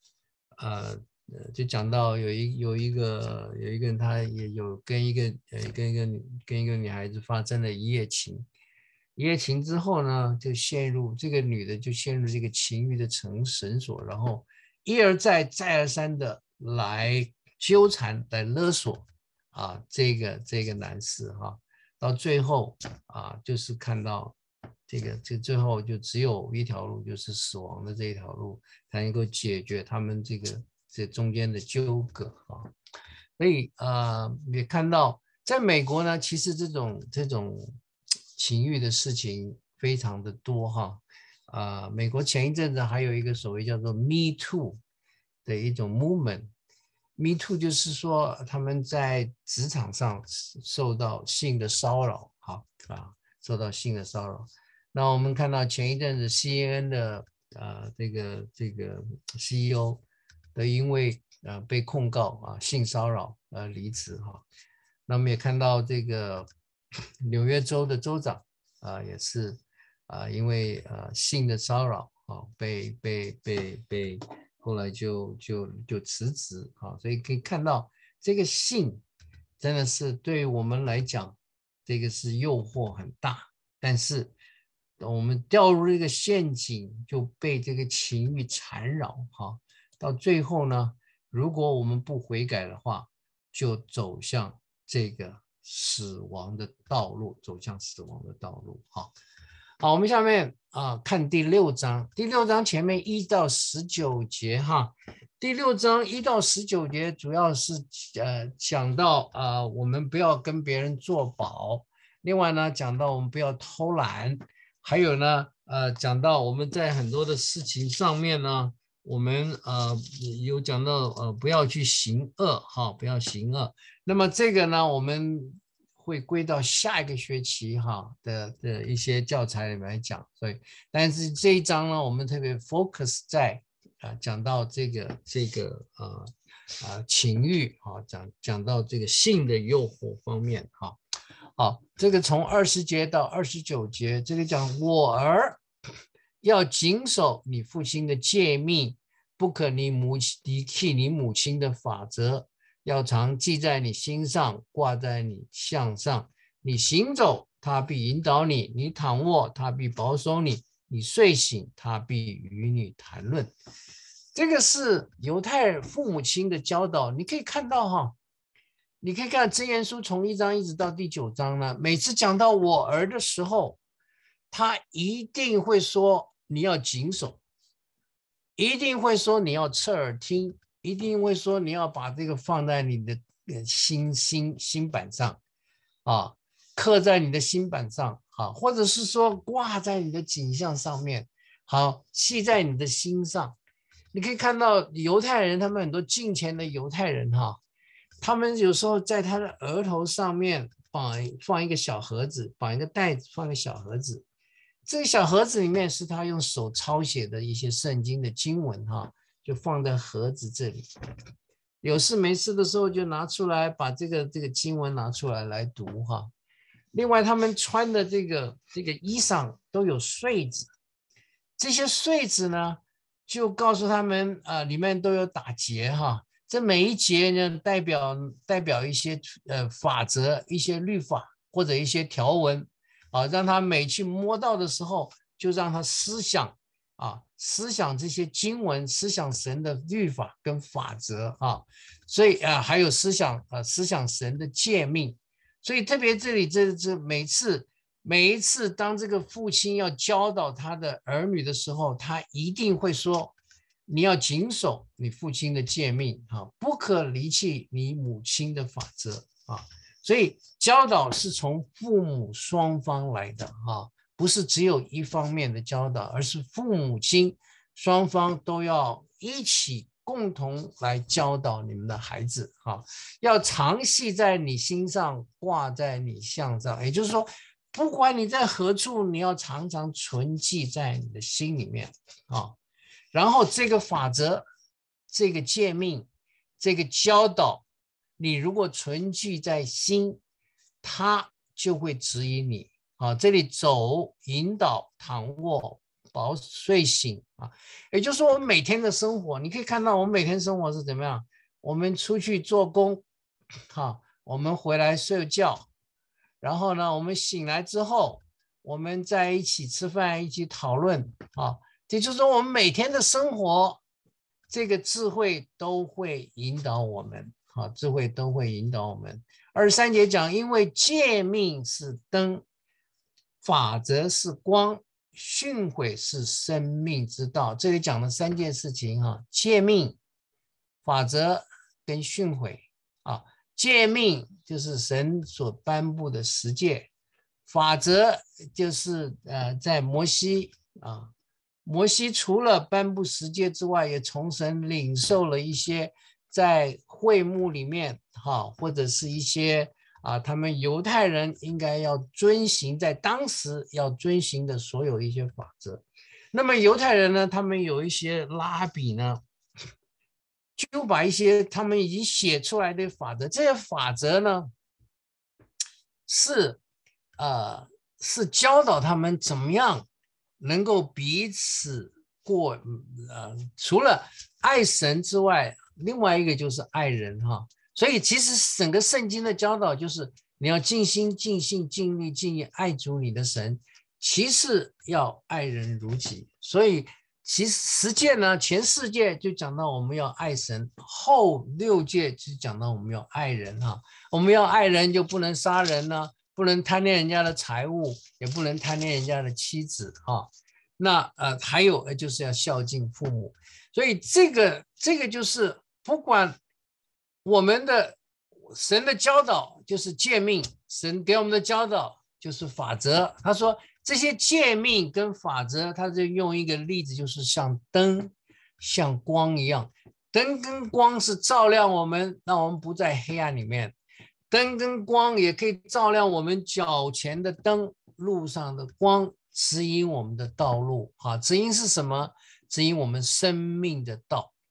就讲到有一个人，他也有跟一个女孩子发生了一夜情，一夜情之后呢，这个女的就陷入这个情欲的绳索，然后一而再再而三的来纠缠来勒索这个男士到最后就是看到这最后就只有一条路，就是死亡的这一条路才能够解决他们这中间的纠葛所以也看到在美国呢，其实这种情欲的事情非常的多美国前一阵子还有一个所谓叫做 Me Too 的一种 movement。Me Too 就是说他们在职场上受到性的骚扰受到性的骚扰。那我们看到前一阵子 CNN 的这个 CEO 都因为被控告性骚扰离职那我们也看到这个纽约州的州长也是因为性的骚扰被后来就辞职所以可以看到这个性真的是对于我们来讲，这个是诱惑很大，但是我们掉入这个陷阱，就被这个情欲缠绕到最后呢，如果我们不悔改的话，就走向这个死亡的道路，好，我们下面看第6章，第6章前面1到19节第6章1到19节主要是讲到我们不要跟别人作保，另外呢讲到我们不要偷懒，还有呢讲到我们在很多的事情上面呢，我们有讲到不要去行恶不要行恶。那么这个呢我们会归到下一个学期的一些教材里面来讲，所以但是这一章呢我们特别 focus 在讲到这个情欲讲到这个性的诱惑方面好，这个从20节到29节，这个讲我儿要谨守你父亲的诫命，不可离弃你母亲的法则，要常记在你心上，挂在你项上。你行走，他必引导你；你躺卧，他必保守你；你睡醒，他必与你谈论。这个是犹太父母亲的教导，你可以看到你可以看箴言书从1章一直到第9章呢，每次讲到我儿的时候，他一定会说你要谨守，一定会说你要侧耳听，一定会说你要把这个放在你的心板上刻在你的心板上或者是说挂在你的颈项上面，系在你的心上。你可以看到犹太人，他们很多敬虔的犹太人他们有时候在他的额头上面放一个小盒子，绑一个袋子，放一个小盒子。这个小盒子里面是他用手抄写的一些圣经的经文就放在盒子这里。有事没事的时候就拿出来，把这个经文拿出来读另外他们穿的这个衣裳都有穗子，这些穗子呢就告诉他们里面都有打结这每一节呢代表一些法则，一些律法或者一些条文让他每去摸到的时候就让他思想这些经文，思想神的律法跟法则所以还有思想神的诫命。所以特别这里这每一次当这个父亲要教导他的儿女的时候，他一定会说你要谨守你父亲的诫命不可离弃你母亲的法则所以教导是从父母双方来的不是只有一方面的教导，而是父母亲双方都要一起共同来教导你们的孩子要常系在你心上，挂在你项上。也就是说，不管你在何处，你要常常存记在你的心里面然后这个法则，这个诫命，这个教导，你如果存记在心，它就会指引你这里走、引导、躺卧、睡醒也就是说我们每天的生活，你可以看到我们每天生活是怎么样。我们出去做工我们回来睡觉，然后呢我们醒来之后，我们在一起吃饭，一起讨论也就是说我们每天的生活，这个智慧都会引导我们智慧都会引导我们。23节讲，因为诫命是灯，法则是光，训诲是生命之道。这里讲了3件事情诫命、法则跟训诲诫命就是神所颁布的10诫，法则就是在摩西摩西除了颁布10诫之外，也从神领受了一些在会幕里面或者是一些他们犹太人应该要遵行，在当时要遵行的所有一些法则。那么犹太人呢，他们有一些拉比呢，就把一些他们已经写出来的法则，这些法则呢是教导他们怎么样能够彼此除了爱神之外，另外一个就是爱人所以其实整个圣经的教导就是你要尽心尽性尽力尽意爱主你的神，其次要爱人如己。所以其实10诫呢，前4诫就讲到我们要爱神，后6诫就讲到我们要爱人我们要爱人就不能杀人不能贪恋人家的财物，也不能贪恋人家的妻子那还有就是要孝敬父母。所以这个就是不管我们的神的教导就是诫命，神给我们的教导就是法则。他说这些诫命跟法则，他就用一个例子，就是像灯像光一样。灯跟光是照亮我们，让我们不在黑暗里面。灯跟光也可以照亮我们脚前的灯，路上的光，指引我们的道路指引是什么？指引我们生命的道。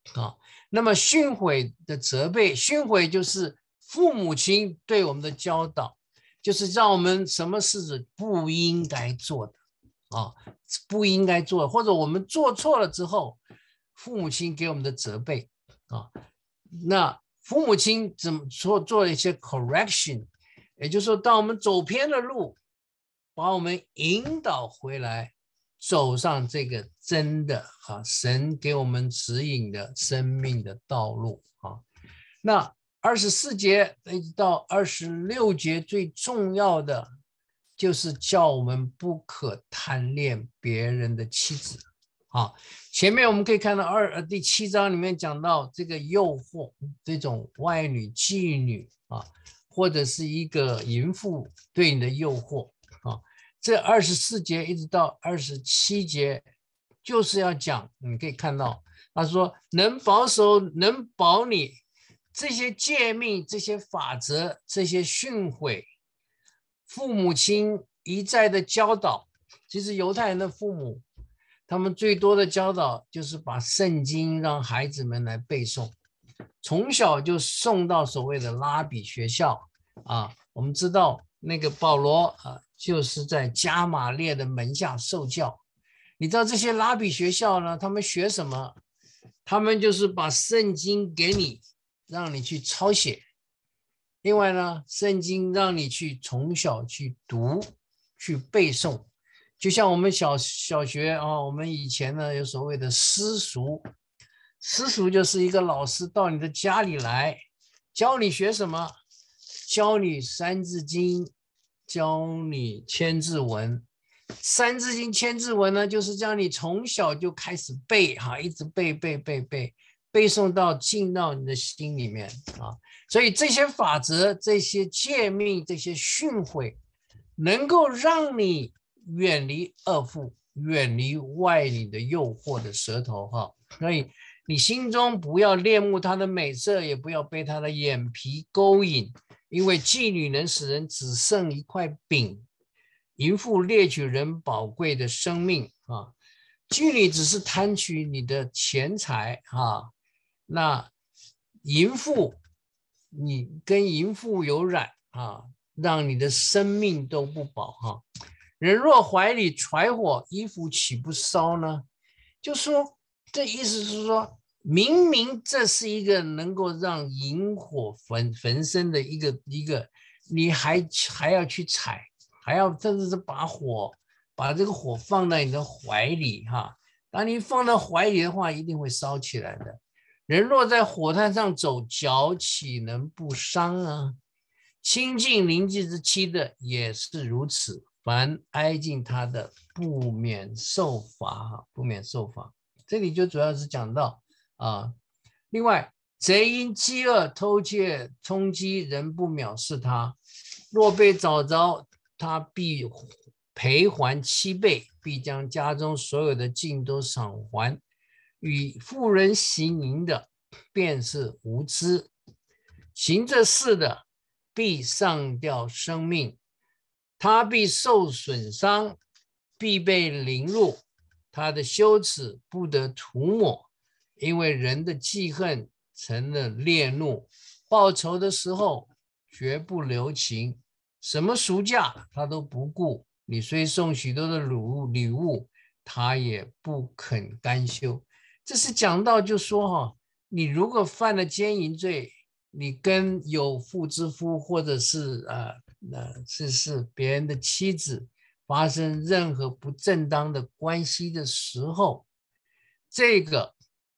啊。那么训诲的责备，训诲就是父母亲对我们的教导，就是让我们什么事不应该做的啊，不应该做，或者我们做错了之后，父母亲给我们的责备啊。那父母亲怎么做了一些 correction， 也就是说，当我们走偏了路，把我们引导回来，走上这个真的神给我们指引的生命的道路啊。那24节一直到26节最重要的就是叫我们不可贪恋别人的妻子。好，前面我们可以看到第7章里面讲到这个诱惑，这种外女妓女啊，或者是一个淫妇对你的诱惑啊。这24节一直到27节就是要讲，你可以看到他说能保守能保你这些诫命、这些法则、这些训诲，父母亲一再的教导。其实犹太人的父母他们最多的教导就是把圣经让孩子们来背诵，从小就送到所谓的拉比学校啊。我们知道那个保罗就是在加玛列的门下受教。你知道这些拉比学校呢，他们学什么？他们就是把圣经给你，让你去抄写。另外呢，圣经让你去从小去读、去背诵。就像我们小学我们以前呢有所谓的私塾，私塾就是一个老师到你的家里来，教你学什么？教你三字经，教你千字文。三字经千字文呢，就是叫你从小就开始背一直背诵到进到你的心里面啊。所以这些法则、这些诫命、这些训诲，能够让你远离恶妇，远离外女的诱惑的舌头哈。所以你心中不要恋慕她的美色，也不要被她的眼皮勾引，因为妓女能使人只剩一块饼，淫妇猎取人宝贵的生命啊。妓女只是贪取你的钱财啊，那淫妇你跟淫妇有染啊，让你的生命都不保哈。人若怀里揣火，衣服岂不烧呢？就说这意思是说，明明这是一个能够让引火焚身的一个，你还要去踩，还要甚至是把这个火放在你的怀里哈。当你放到怀里的话，一定会烧起来的。人若在火炭上走，脚岂能不伤啊？亲近邻居之妻的也是如此，凡挨近他的，不免受罚。不免受罚，这里就主要是讲到另外，贼因饥饿偷窃充饥，人不藐视他，若被找着，他必赔还7倍，必将家中所有的尽都偿还。与妇人行淫的，便是无知；行这事的，必上吊生命，他必受损伤，必被凌辱，他的羞耻不得涂抹，因为人的记恨成了烈怒，报仇的时候绝不留情，什么赎价他都不顾。你虽送许多的礼物，他也不肯甘休。这是讲到就说你如果犯了奸淫罪，你跟有妇之夫或者是是别人的妻子发生任何不正当的关系的时候，这个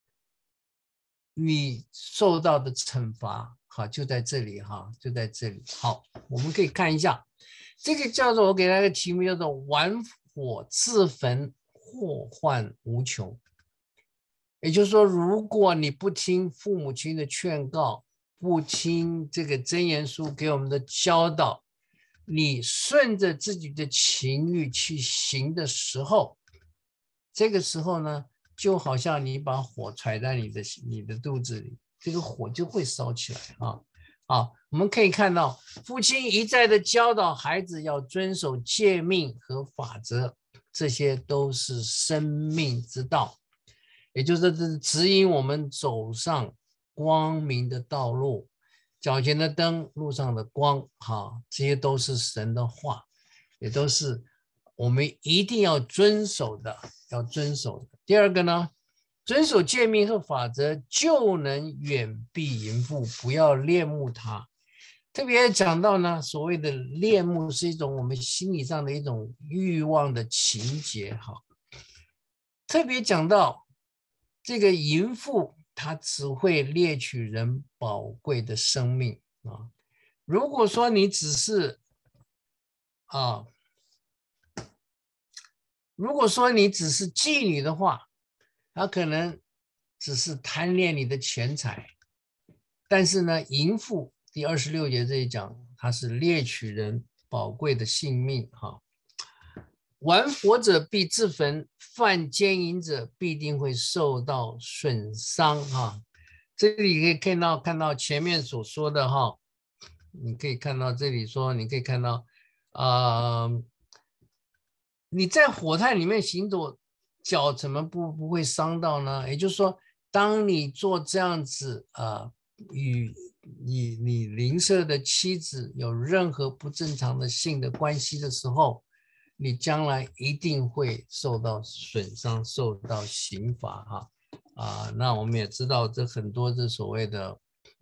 你受到的惩罚就在这里就在这里。好，我们可以看一下这个叫做，我给他一个题目叫做玩火自焚，祸患无穷。也就是说，如果你不听父母亲的劝告，不听这个箴言书给我们的教导，你顺着自己的情欲去行的时候，这个时候呢，就好像你把火揣在你的肚子里，这个火就会烧起来好，我们可以看到父亲一再的教导孩子要遵守诫命和法则，这些都是生命之道。 也就是这是指引我们走上光明的道路，脚前的灯，路上的光，这些都是神的话，也都是我们一定要遵守的，第二个呢，遵守诫命和法则，就能远避淫妇，不要恋慕它。特别讲到呢，所谓的恋慕是一种我们心理上的一种欲望的情节，特别讲到这个淫妇，她只会猎取人宝贵的生命啊。如果说你只是妓女的话，她可能只是贪恋你的钱财，但是呢，淫妇第26节这里讲，她是猎取人宝贵的性命玩火者必自焚，犯奸淫者必定会受到损伤这里可以看到前面所说的你可以看到这里说，你可以看到你在火炭里面行走，脚怎么不会伤到呢？也就是说，当你做这样子与你邻舍的妻子有任何不正常的性的关系的时候，你将来一定会受到损伤，受到刑罚那我们也知道，这很多这所谓的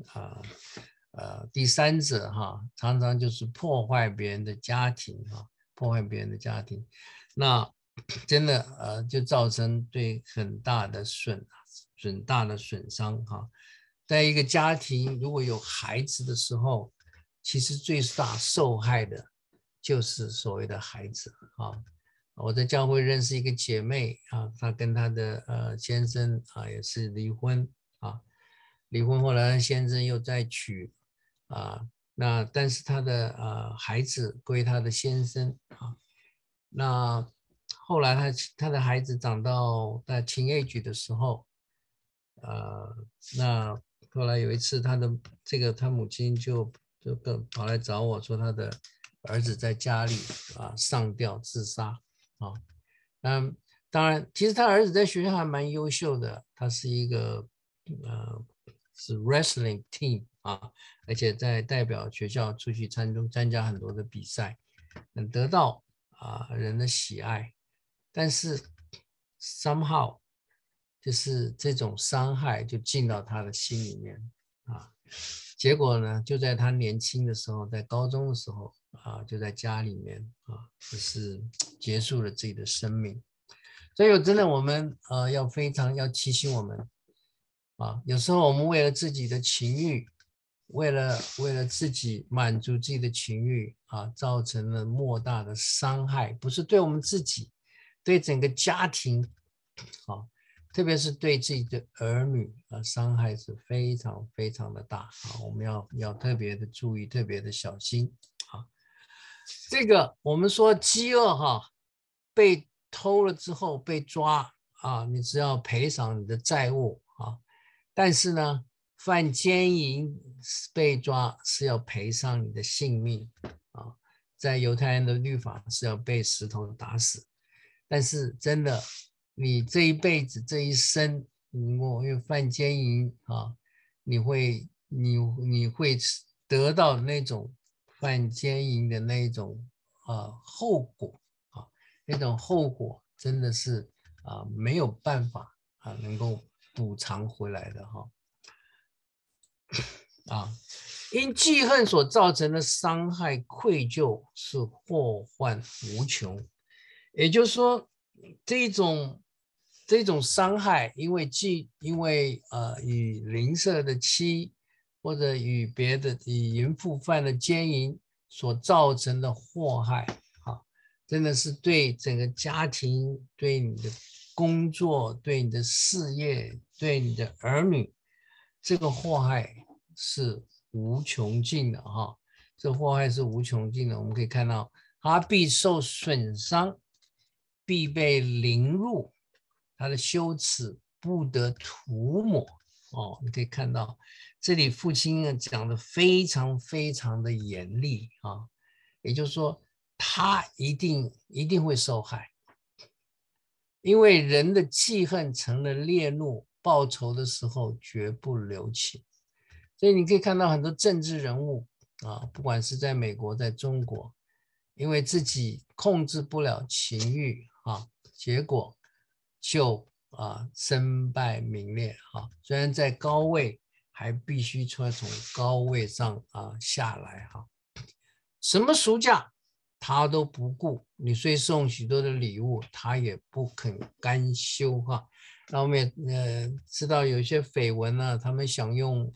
第三者常常就是破坏别人的家庭破坏别人的家庭，那真的就造成对很大的损伤在一个家庭如果有孩子的时候，其实最大受害的就是所谓的孩子我在教会认识一个姐妹她跟她的先生也是离婚离婚后来先生又再娶那但是她的孩子归她的先生那后来她的孩子长到在 teenage 的时候那后来有一次她母亲就跑来找我说她的儿子在家里上吊自杀当然其实他儿子在学校还蛮优秀的，他是一个是 wrestling team而且在代表学校出去参加很多的比赛，能得到人的喜爱，但是 somehow 就是这种伤害就进到他的心里面结果呢，就在他年轻的时候，在高中的时候就在家里面就是结束了自己的生命。所以真的我们要非常要提醒我们有时候我们为了自己的情欲，为了自己满足自己的情欲造成了莫大的伤害，不是对我们自己，对整个家庭特别是对自己的儿女伤害是非常非常的大我们要特别的注意，特别的小心这个我们说饥饿被偷了之后被抓你只要赔偿你的债务但是呢，犯奸淫被抓是要赔偿你的性命在犹太人的律法是要被石头打死，但是真的你这一辈子这一生因为犯奸淫你会得到那种犯奸淫的那种后果那种后果真的是没有办法能够补偿回来的因记恨所造成的伤害愧疚是祸患无穷，也就是说这种伤害因为与邻舍的妻或者与别的淫妇犯的奸淫所造成的祸害真的是对整个家庭，对你的工作，对你的事业，对你的儿女，这个祸害是无穷尽的这祸害是无穷尽的。我们可以看到，他必受损伤，必被凌辱，他的羞耻不得涂抹你可以看到，这里父亲讲的非常非常的严厉也就是说，他一定会受害。 因为人的记恨成了烈怒，报仇的时候绝不留情。所以你可以看到很多政治人物啊，不管是在美国，在中国，因为自己控制不了情欲啊，结果就身败名裂啊。虽然在高位，还必须从高位上下来哈。什么赎价他都不顾，你虽送许多的礼物，他也不肯甘休哈。那我们也知道有些绯闻呢，他们想用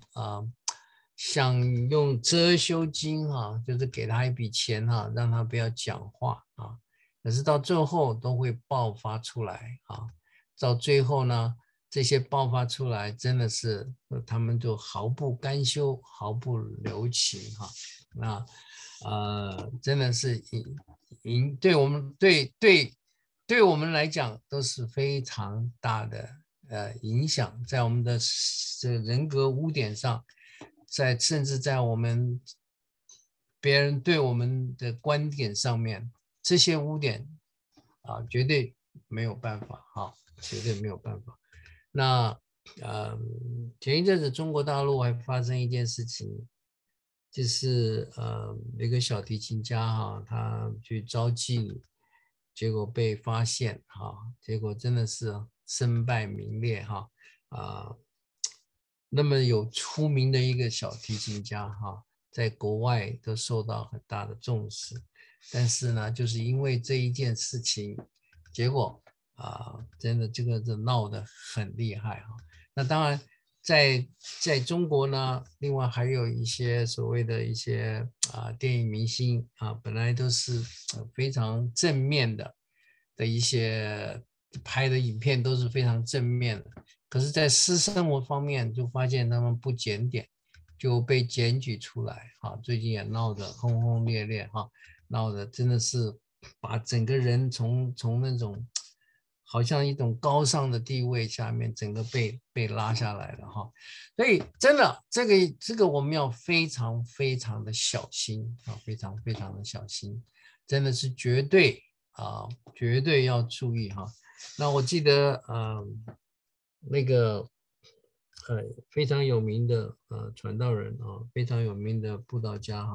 遮羞金哈，就是给他一笔钱哈，让他不要讲话啊。可是到最后都会爆发出来啊。到最后呢，这些爆发出来真的是他们就毫不甘休，毫不留情哈。那真的是对我们来讲都是非常大的影响，在我们的人格污点上，甚至在别人对我们的观点上面，这些污点绝对没有办法绝对没有办法。那前一阵子中国大陆还发生一件事情，就是一个小提琴家他去招妓，结果被发现结果真的是身败名裂那么有出名的一个小提琴家在国外都受到很大的重视，但是呢，就是因为这一件事情，结果真的这个闹得很厉害那当然在中国呢，另外还有一些所谓的一些电影明星本来都是非常正面的一些拍的影片都是非常正面的，可是在私生活方面就发现他们不检点，就被检举出来最近也闹得轰轰烈烈闹得真的是把整个人从那种好像一种高尚的地位下面，整个被拉下来了所以真的这个我们要非常非常的小心非常非常的小心，真的是绝对绝对要注意那我记得那个非常有名的传道人非常有名的布道家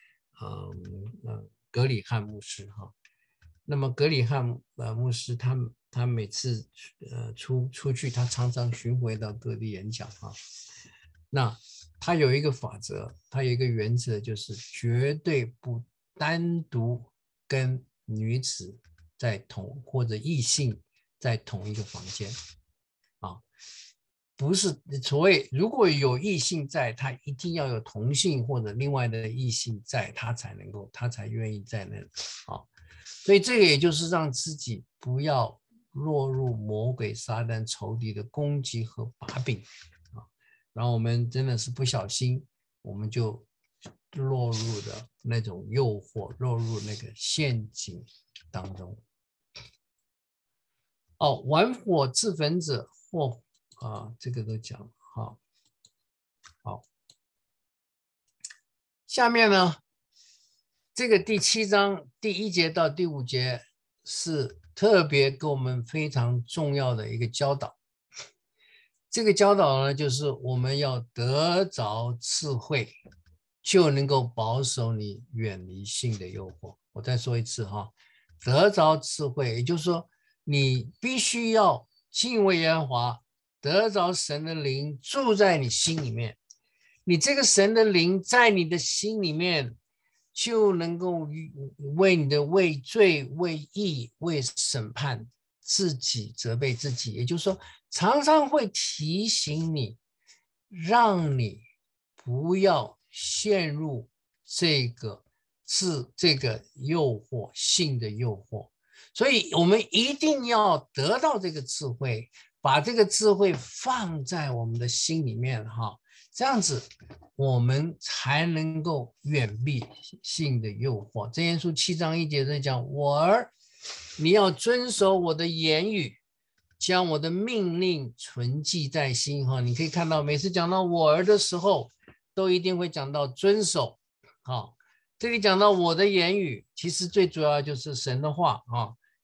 格里汉牧师那么格里汉牧师他每次出去，他常常巡回到各地演讲那他有一个法则，他有一个原则，就是绝对不单独跟女子或者异性在同一个房间不是所谓如果有异性在，他一定要有同性或者另外的异性在，他才愿意在那里所以这个也就是让自己不要落入魔鬼撒旦仇敌的攻击和把柄然后我们真的是不小心，我们就落入的那种诱惑，落入那个陷阱当中玩火自焚者或这个都讲好。下面呢，这个第7章第1节到第5节是特别给我们非常重要的一个教导。这个教导呢，就是我们要得着智慧，就能够保守你远离性的诱惑。我再说一次得着智慧，也就是说你必须要敬畏耶和华，得着神的灵住在你心里面，你这个神的灵在你的心里面，就能够为你的为罪、为义、为审判自己，责备自己。也就是说，常常会提醒你，让你不要陷入这个诱惑，性的诱惑。所以我们一定要得到这个智慧，把这个智慧放在我们的心里面这样子我们才能够远避性的诱惑。箴言书7章1节在讲，我儿，你要遵守我的言语，将我的命令存记在心你可以看到每次讲到我儿的时候，都一定会讲到遵守这里讲到我的言语，其实最主要就是神的话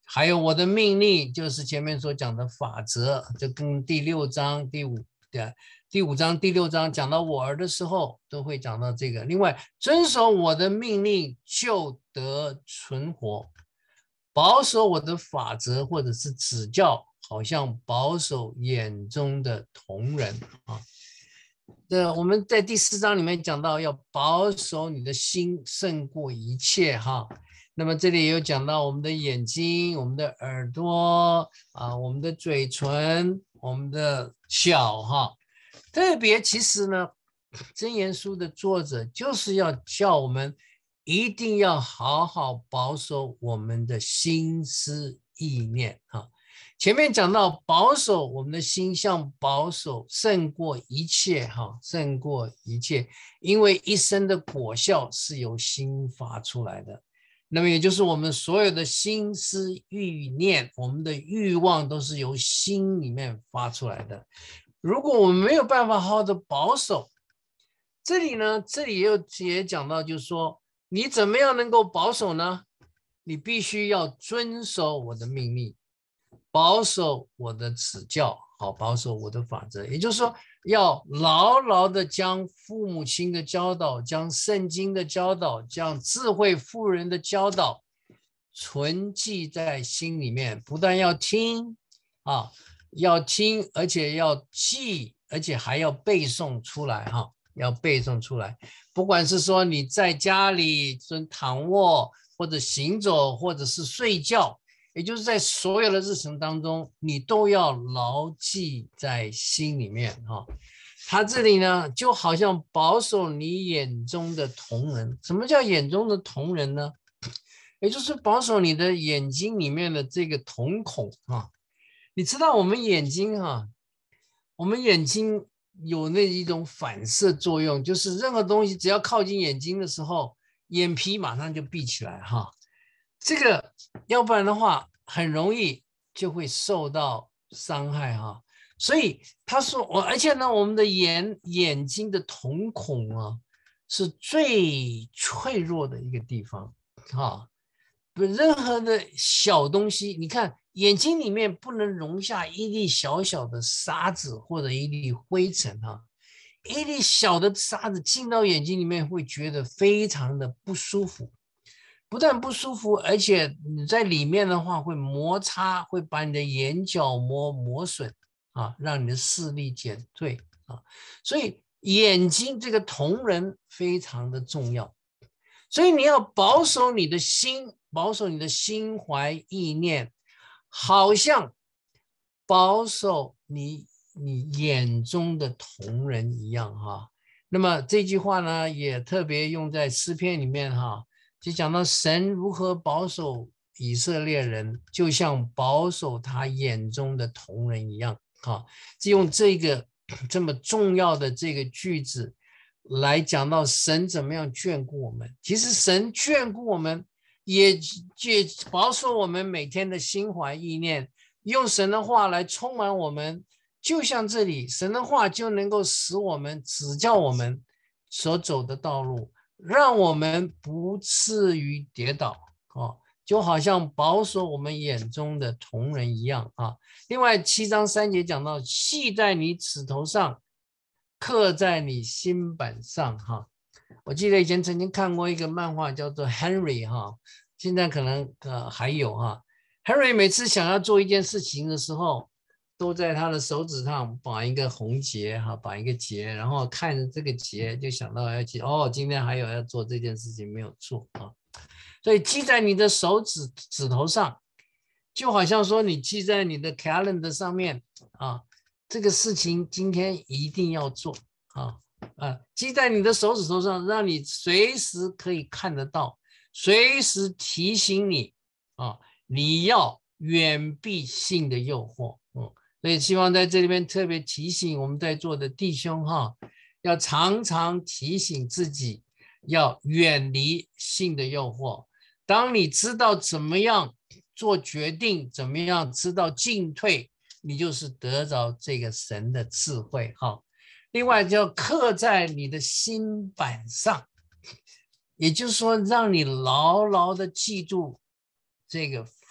还有我的命令，就是前面所讲的法则，就跟第六章、第五章、第六章讲到我儿的时候，都会讲到这个。另外，遵守我的命令就得存活，保守我的法则或者是指教，好像保守眼中的瞳人啊。我们在第4章里面讲到，要保守你的心胜过一切哈。那么这里也有讲到我们的眼睛、我们的耳朵啊、我们的嘴唇、我们的脚哈。特别其实呢，箴言书的作者就是要叫我们一定要好好保守我们的心思意念哈。前面讲到保守我们的心，像保守胜过一切哈，胜过一切，因为一生的果效是由心发出来的。那么也就是我们所有的心思欲念，我们的欲望都是由心里面发出来的。如果我们没有办法好好的保守，这里也讲到，就是说你怎么样能够保守呢？你必须要遵守我的命令，保守我的指教，好，保守我的法则。也就是说，要牢牢的将父母亲的教导，将圣经的教导，将智慧妇人的教导存记在心里面，不但要听啊，要听，而且要记，而且还要背诵出来哈，要背诵出来。不管是说你在家里躺卧，或者行走，或者是睡觉，也就是在所有的日程当中，你都要牢记在心里面哈。他这里呢，就好像保守你眼中的瞳人。什么叫眼中的瞳人呢？也就是保守你的眼睛里面的这个瞳孔啊。你知道我们眼睛哈，我们眼睛有那一种反射作用，就是任何东西只要靠近眼睛的时候，眼皮马上就闭起来哈。这个要不然的话，很容易就会受到伤害哈。所以他说而且呢，我们的眼睛的瞳孔啊，是最脆弱的一个地方哈。任何的小东西，你看眼睛里面不能容下一粒小小的沙子或者一粒灰尘哈。一粒小的沙子进到眼睛里面，会觉得非常的不舒服。不但不舒服，而且你在里面的话会摩擦，会把你的眼角膜磨损啊，让你的视力减退啊。所以眼睛这个瞳人非常的重要，所以你要保守你的心，保守你的心怀意念，好像保守你眼中的瞳人一样哈。那么这句话呢，也特别用在诗篇里面哈。就讲到神如何保守以色列人，就像保守他眼中的瞳人一样啊。就用这个这么重要的这个句子来讲到神怎么样眷顾我们。其实神眷顾我们，也保守我们每天的心怀意念，用神的话来充满我们。就像这里，神的话就能够使我们指教我们所走的道路，让我们不至于跌倒就好像保守我们眼中的瞳人一样啊。另外7章3节讲到，系在你指头上，刻在你心板上哈。我记得以前曾经看过一个漫画叫做 Henry 哈，现在可能还有哈。Henry 每次想要做一件事情的时候，都在他的手指上绑一个红结哈，绑一个结，然后看着这个结就想到要今天还有要做这件事情没有做啊。所以记在你的指头上，就好像说你记在你的 calendar 上面啊，这个事情今天一定要做记在你的手指头上，让你随时可以看得到，随时提醒你你要远避性的诱惑所以希望在这里边特别提醒我们在座的弟兄要常常提醒自己，要远离性的诱惑。当你知道怎么样做决定，怎么样知道进退，你就是得着这个神的智慧另外就要刻在你的心板上，也就是说让你牢牢的记住这个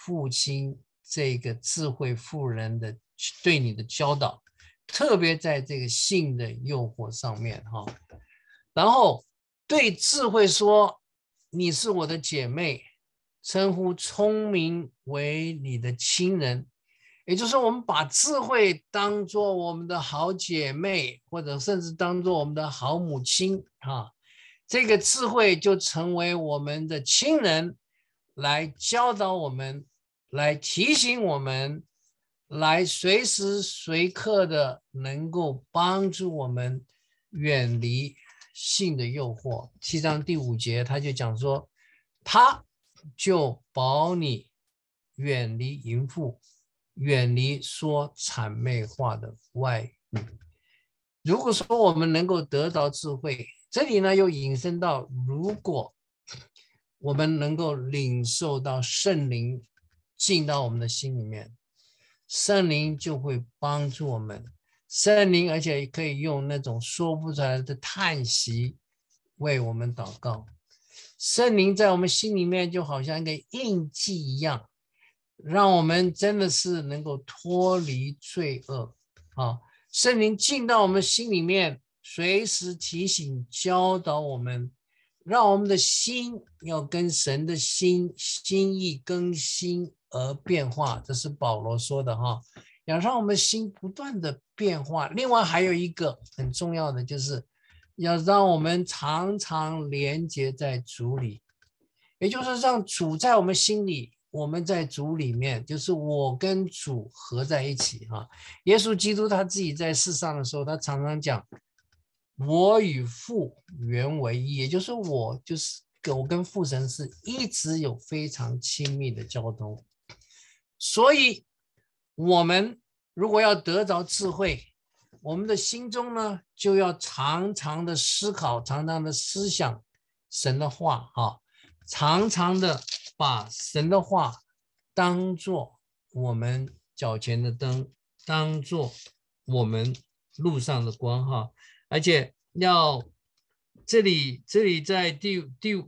父亲这个智慧妇人的对你的教导，特别在这个性的诱惑上面哈。然后对智慧说，你是我的姐妹，称呼聪明为你的亲人。也就是说，我们把智慧当作我们的好姐妹，或者甚至当作我们的好母亲啊，这个智慧就成为我们的亲人，来教导我们，来提醒我们，来随时随刻的能够帮助我们远离性的诱惑。7章第5节他就讲说，他就保你远离淫妇，远离说谄媚话的外女。如果说我们能够得到智慧，这里呢又引申到，如果我们能够领受到圣灵进到我们的心里面，圣灵就会帮助我们，圣灵而且可以用那种说不出来的叹息为我们祷告。圣灵在我们心里面就好像一个印记一样，让我们真的是能够脱离罪恶啊！圣灵进到我们心里面，随时提醒教导我们，让我们的心要跟神的心意更新而变化。这是保罗说的哈，要让我们心不断的变化。另外还有一个很重要的，就是要让我们常常连接在主里，也就是让主在我们心里，我们在主里面，就是我跟主合在一起哈。耶稣基督他自己在世上的时候，他常常讲，我与父原为一，也就是我跟父神是一直有非常亲密的交通。所以我们如果要得着智慧，我们的心中呢就要常常的思考，常常的思想神的话哈，常常的把神的话当作我们脚前的灯，当作我们路上的光哈。而且要这里在第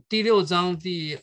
6章第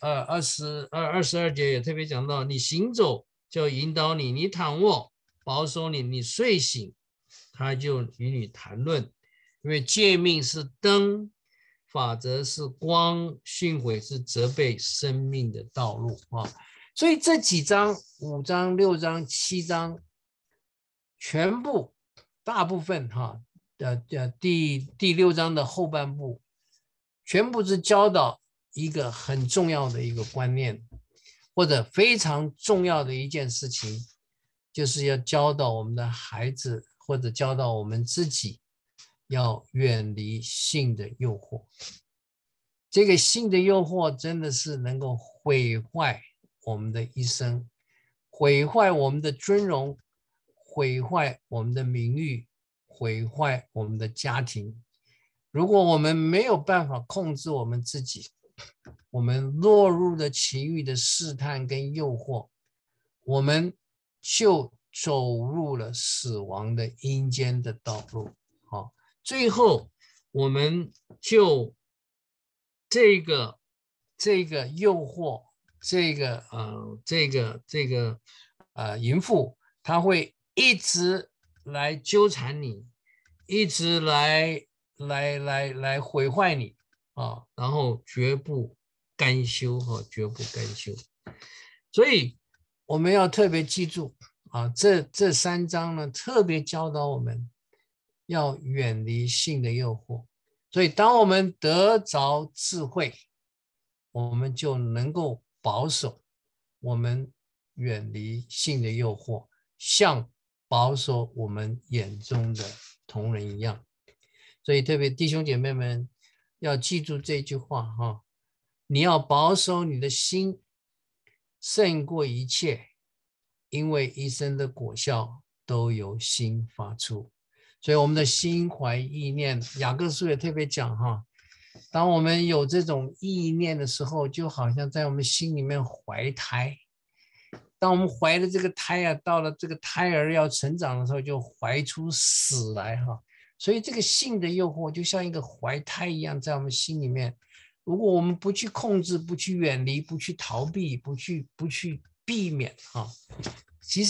22节也特别讲到，你行走就引导你，你躺卧保守你，你睡醒他就与你谈论。因为诫命是灯，法则是光，训诲是责备生命的道路啊。所以这几章5章6章7章全部大部分哈第6章的后半部全部是教导一个很重要的一个观念，或者非常重要的一件事情，就是要教导我们的孩子，或者教导我们自己，要远离性的诱惑。这个性的诱惑真的是能够毁坏我们的一生，毁坏我们的尊荣，毁坏我们的名誉，毁坏我们的家庭。如果我们没有办法控制我们自己，我们落入了情欲的试探跟诱惑，我们就走入了死亡的阴间的道路。好，最后我们就这个诱惑，淫妇，他会一直来纠缠你，一直来毁坏你啊，然后绝不甘休哈，绝不甘休。所以我们要特别记住啊，这3章呢，特别教导我们要远离性的诱惑。所以当我们得着智慧，我们就能够保守我们远离性的诱惑，像保守我们眼中的同人一样。所以特别弟兄姐妹们要记住这句话哈，你要保守你的心胜过一切，因为一生的果效都由心发出。所以我们的心怀意念，雅各书也特别讲哈，当我们有这种意念的时候，就好像在我们心里面怀胎。当我们怀的这个胎啊，到了这个胎儿要成长的时候，就怀出死来哈。所以这个性的诱惑就像一个怀胎一样，在我们心里面。如果我们不去控制，不去远离，不去逃避，不去避免其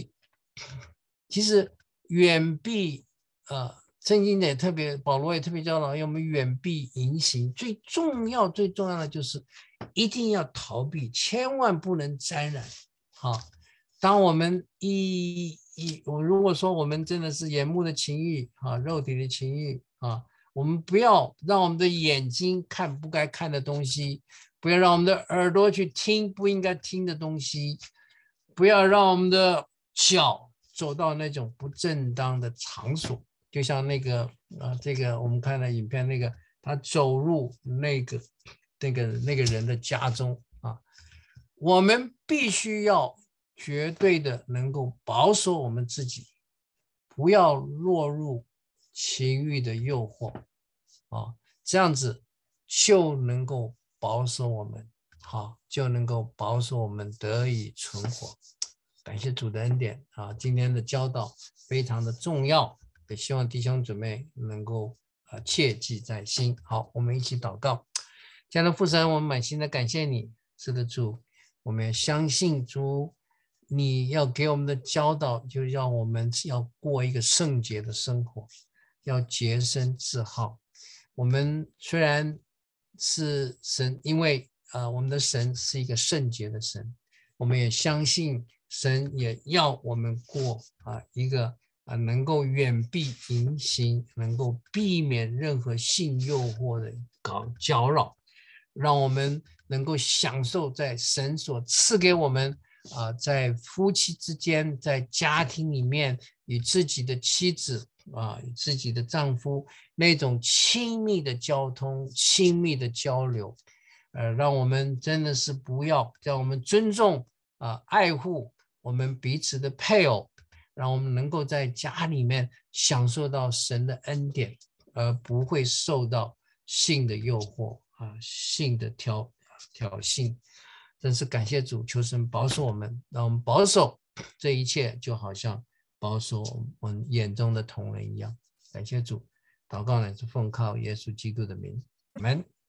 实远避圣经也特别，保罗也特别教导我们远避淫行。最重要的就是一定要逃避，千万不能沾染。当我们如果说我们真的是眼目的情欲肉体的情欲我们不要让我们的眼睛看不该看的东西，不要让我们的耳朵去听不应该听的东西，不要让我们的脚走到那种不正当的场所。就像那个这个我们看了影片，那个他走入那个人的家中我们必须要绝对的能够保守我们自己，不要落入情欲的诱惑这样子就能够保守我们就能够保守我们得以存活。感谢主的恩典今天的教导非常的重要，也希望弟兄姊妹能够切记在心。好，我们一起祷告。亲爱的父神，我们满心的感谢你，是的主，我们也相信主你要给我们的教导，就让我们要过一个圣洁的生活，要洁身自好。我们虽然是神，因为我们的神是一个圣洁的神，我们也相信神也要我们过一个能够远避淫行，能够避免任何性诱惑的搅扰，让我们能够享受在神所赐给我们在夫妻之间，在家庭里面与自己的妻子与自己的丈夫那种亲密的交通、亲密的交流，让我们真的是不要让我们尊重爱护我们彼此的配偶，让我们能够在家里面享受到神的恩典，而不会受到性的诱惑性的挑衅。真是感谢主，求神保守我们，让我们保守这一切，就好像保守我们眼中的瞳人一样。感谢主，祷告乃是奉靠耶稣基督的名，阿们。